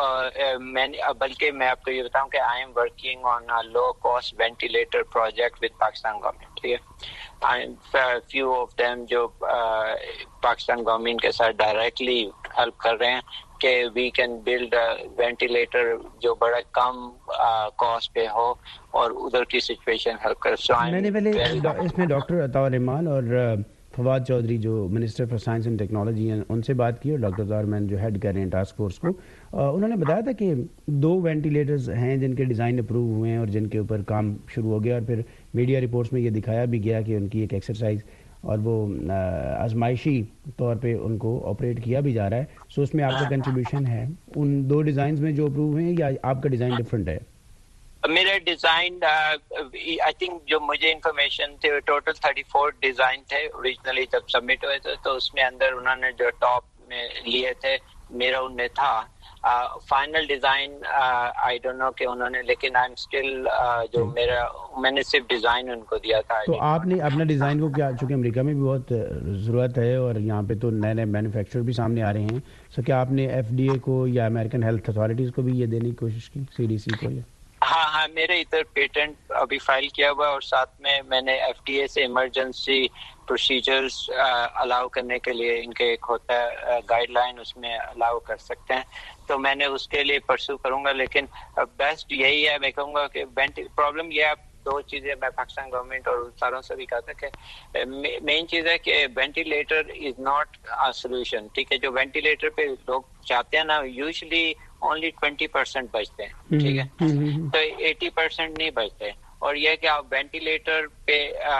میں بلکہ میں آپ کو یہ بتاؤں کہ I am working on low cost ventilator project with Pakistan government, ٹھیک ہے. فیو آف دیم جو پاکستان گورنمنٹ کے ساتھ ڈائریکٹلی ہیلپ کر رہے ہیں کہ وی کین بلڈ وینٹیلیٹر جو بڑا کم کاسٹ پہ ہو اور ادھر کی سچویشن ہیلپ کر. میں نے پہلے اس میں ڈاکٹر عطاء الرحمان اور فواد چودھری جو minister for science and technology ہیں ان سے بات کی, اور ڈاکٹر زارمین جو ہیڈ کر رہے ہیں ٹاسک فورس کو, انہوں نے بتایا تھا کہ دو وینٹیلیٹرز ہیں جن کے ڈیزائن اپروو ہوئے ہیں اور جن کے اوپر کام شروع ہو گیا, اور پھر میڈیا رپورٹس میں یہ دکھایا بھی گیا کہ ان کی ایک ایکسرسائز اور وہ آزمائشی طور پہ ان کو آپریٹ کیا بھی جا رہا ہے. سو اس میں آپ کا کنٹریبیوشن ہے ان دو ڈیزائنز میں جو اپروو ہیں, یا آپ کا ڈیزائن ڈفرینٹ ہے؟ میرا ڈیزائن آئی تھنک جو مجھے انفارمیشن تھی ٹوٹل تھرٹی فور ڈیزائن تھے اوریجنلی جب سبمٹ ہوئے تھے, تو اس میں اندر انہوں نے جو ٹاپ میں لیے تھے میرا ان میں تھا. Final design I don't know کہ انہوں نے, لیکن آئی ایم اسٹل جو میرا میں نے صرف ڈیزائن ان کو دیا تھا. تو آپ نے اپنا ڈیزائن کو کیا, چونکہ امریکہ میں بھی بہت ضرورت ہے اور یہاں پہ تو نئے نئے مینوفیکچرر بھی سامنے آ رہے ہیں, سو کیا آپ نے ایف ڈی اے کو یا امریکن ہیلتھ اتھارٹیز کو بھی یہ دینے کی کوشش کی, سی ڈی سی کو؟ یہ ہاں ہاں میرے ادھر پیٹنٹ ابھی فائل کیا ہوا ہے, اور ساتھ میں میں نے ایف ڈی اے سے ایمرجنسی پروسیجرز الاؤ کرنے کے لیے ان کے ایک ہوتا ہے گائیڈ لائن, اس میں الاؤ کر سکتے ہیں, تو میں نے اس کے لیے پرسو کروں گا. لیکن بیسٹ یہی ہے, میں کہوں گا کہ پرابلم یہ ہے, دو چیزیں میں پاکستان گورنمنٹ اور ساروں سے بھی کہتا کہ مین چیز ہے کہ ventilator is not a solution. ٹھیک ہے, جو وینٹیلیٹر پہ لوگ چاہتے ہیں نا, یوزلی اونلی ٹوینٹی پرسینٹ بچتے ہیں, ٹھیک ہے, تو ایٹی پرسینٹ نہیں بچتے. اور یہ کہ آپ وینٹیلیٹر پہ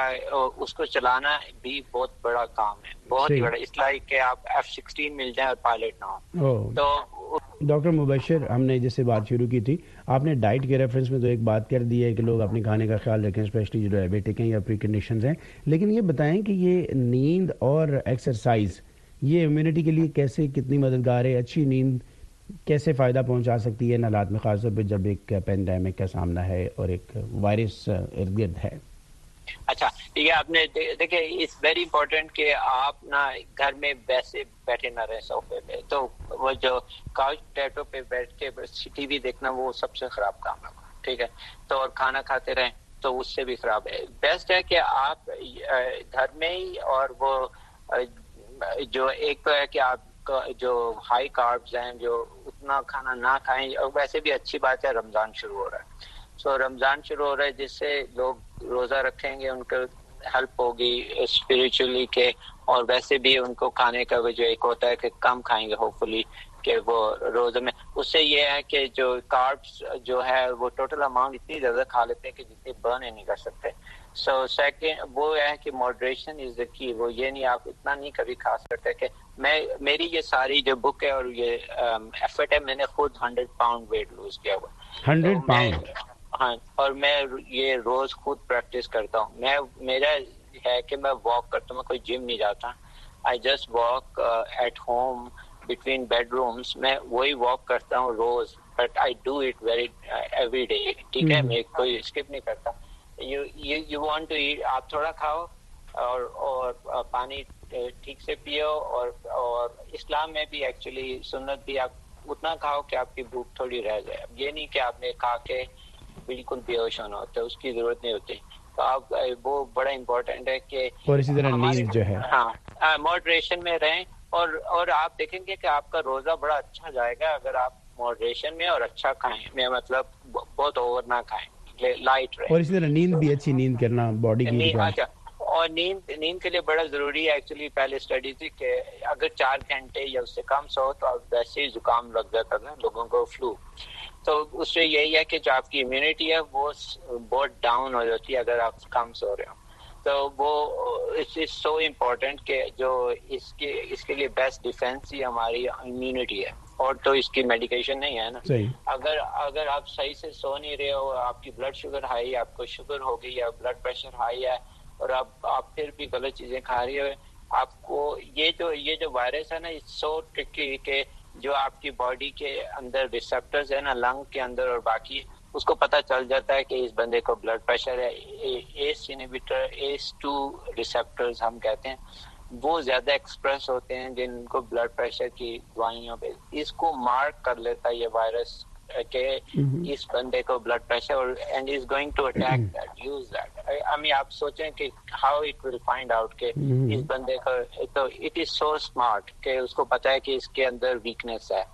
اس کو چلانا بھی بہت بڑا کام ہے, بہت ہی بڑا. اس لائک کہ آپ ایف سکسٹین مل جائیں اور پائلٹ نہ ہو. تو ڈاکٹر مبشر, ہم نے جس سے بات شروع کی تھی, آپ نے ڈائٹ کے ریفرنس میں تو ایک بات کر دی ہے کہ لوگ اپنے کھانے کا خیال رکھیں, اسپیشلی جو ڈائبیٹک ہیں یا پری کنڈیشنز ہیں, لیکن یہ بتائیں کہ یہ نیند اور ایکسرسائز یہ امیونٹی کے لیے کیسے کتنی مددگار ہے؟ اچھی نیند کیسے فائدہ پہنچا سکتی ہے ان حالات میں, خاص طور پہ جب ایک پینڈیمک کا سامنا ہے اور ایک وائرس ارد گرد ہے؟ اچھا ٹھیک ہے, آپ نے دیکھیں اٹس ویری امپورٹینٹ کہ آپ نا گھر میں ویسے بیٹھے نہ رہیں صوفے پہ, تو وہ جو کاؤچ پوٹیٹو پہ بیٹھ کے ٹی وی دیکھنا وہ سب سے خراب کام ہے, ٹھیک ہے, تو اور کھانا کھاتے رہیں تو اس سے بھی خراب ہے. بیسٹ ہے کہ آپ گھر میں ہی, اور وہ جو ایک تو ہے کہ آپ جو ہائی کاربز ہیں جو اتنا کھانا نہ کھائیں, اور ویسے بھی اچھی بات ہے رمضان شروع ہو رہا ہے, سو رمضان شروع ہو رہا ہے جس سے لوگ روزہ رکھیں گے, ان کو ہیلپ ہوگی اسپریچولی کے, اور ویسے بھی ان کو کھانے کا جو ایک ہوتا ہے کہ کم کھائیں گے ہوپ فلی کہ وہ روزے میں. اس سے یہ ہے کہ جو کاربس جو ہے وہ ٹوٹل اماؤنٹ اتنی زیادہ کھا لیتے ہیں کہ جتنے برن ہی نہیں کر سکتے. سو سیکنڈ وہ ہے کہ ماڈریشن از دا کی, وہ یہ نہیں آپ اتنا نہیں کبھی کھا سکتے. کہ میں میری یہ ساری جو بک ہے اور یہ ایفرٹ ہے, میں نے خود ہنڈریڈ پاؤنڈ ویٹ لوز کیا ہوا. ہنڈریڈ پاؤنڈ ہاں, اور میں یہ روز خود پریکٹس کرتا ہوں. میں میرا ہے کہ میں واک کرتا ہوں, میں کوئی جم نہیں جاتا. I just walk at home between bedrooms, میں وہی واک کرتا ہوں روز, but I do it very every day, ٹھیک ہے, میں کوئی اسکپ نہیں کرتا. You you want to eat, آپ تھوڑا کھاؤ اور اور پانی ٹھیک سے پیو, اور اور اسلام میں بھی ایکچولی سنت بھی آپ اتنا کھاؤ کہ آپ کی بھوک تھوڑی رہ جائے. اب یہ نہیں کہ آپ نے کھا کے بالکل بے ہوش ہونا ہوتا ہے, اس کی ضرورت نہیں ہوتی. تو آپ وہ بڑا امپورٹنٹ ہے کہ اور اسی طرح نیند جو ہے ہاں ماڈریشن میں رہیں, اور اور آپ دیکھیں گے کہ آپ کا روزہ بڑا اچھا جائے گا اگر آپ ماڈریشن میں اور اچھا کھائیں, میں مطلب بہت اوور نہ کھائیں, لائٹ رہے. اور اسی طرح نیند بھی اچھی نیند کرنا باڈی کی. اچھا, اور نیند نیند کے لیے بڑا ضروری ہے ایکچولی. پہلے اسٹڈی تھی کہ اگر چار گھنٹے یا اس سے کم سو تو آپ ویسے ہی زکام لگ جاتا تھا لوگوں کو, فلو. تو اس سے یہی ہے کہ جو آپ کی امیونٹی ہے وہ بہت ڈاؤن ہو جاتی ہے اگر آپ کم سو رہے ہو. تو وہ اٹ از سو امپورٹینٹ کہ جو اس کے اس کے لیے بیسٹ ڈیفینس ہی ہماری امیونٹی ہے, اور تو اس کی میڈیکیشن نہیں ہے نا. اگر اگر آپ صحیح سے سو نہیں رہے ہو, آپ کی بلڈ شوگر ہائی ہے, آپ کو شوگر ہو گئی ہے, بلڈ پریشر ہائی ہے, اور آپ آپ پھر بھی غلط چیزیں کھا رہی ہو, آپ کو یہ جو یہ جو وائرس ہے نا, اٹس سو ٹرکی کہ جو آپ کی باڈی کے اندر ریسپٹرز ہیں نا, لنگ کے اندر اور باقی, اس کو پتہ چل جاتا ہے کہ اس بندے کو بلڈ پریشر ہے. ACE inhibitor, ACE two receptors ہم کہتے ہیں, وہ زیادہ ایکسپریس ہوتے ہیں جن کو بلڈ پریشر کی دوائیوں پہ. اس کو مارک کر لیتا ہے یہ وائرس کہ اس بندے کو blood pressure, and is going to attack that, use that. I mean آپ سوچیں کہ how it will find out کہ اس بندے کو, تو اٹ از سو اسمارٹ کہ اس کو پتا ہے کہ اس کے اندر ویکنیس ہے,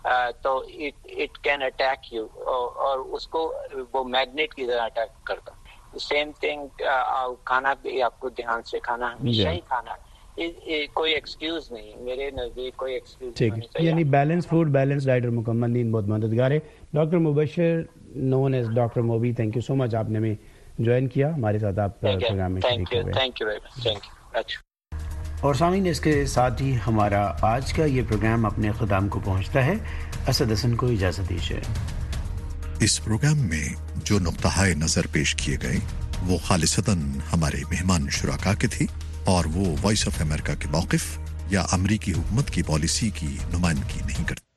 تو اٹ کین اٹیک یو, اور اس کو وہ میگنیٹ کی طرح اٹیک کرتا. سیم تھنگ کھانا بھی آپ کو دھیان سے کھانا, ہمیشہ ہی کھانا. کوئی ایکسکیوز نہیں، میرے نزدیک کوئی ایکسکیوز ٹھیک ہے، یعنی بیلنس فوڈ، بیلنس ڈائٹ اور مکمل نیند بہت مددگار ہے. Doctor Mubashir Noon as doctor Mobi, thank you so much, آپ نے ہمیں جوائن کیا ہمارے ساتھ، آپ پروگرام میں شریک ہوئے. Thank you very much, thank you. اچھا، اور سامعین اس کے ساتھ ہی ہمارا آج کا یہ پروگرام اپنے اختتام کو پہنچتا ہے. اسد حسن کو اجازت دیجیے. اس پروگرام میں جو نقطہ نظر پیش کیے گئے وہ خالصتاً ہمارے مہمان شرکا کے تھی اور وہ وائس آف امریکہ کے موقف یا امریکی حکومت کی پالیسی کی نمائندگی نہیں کرتے.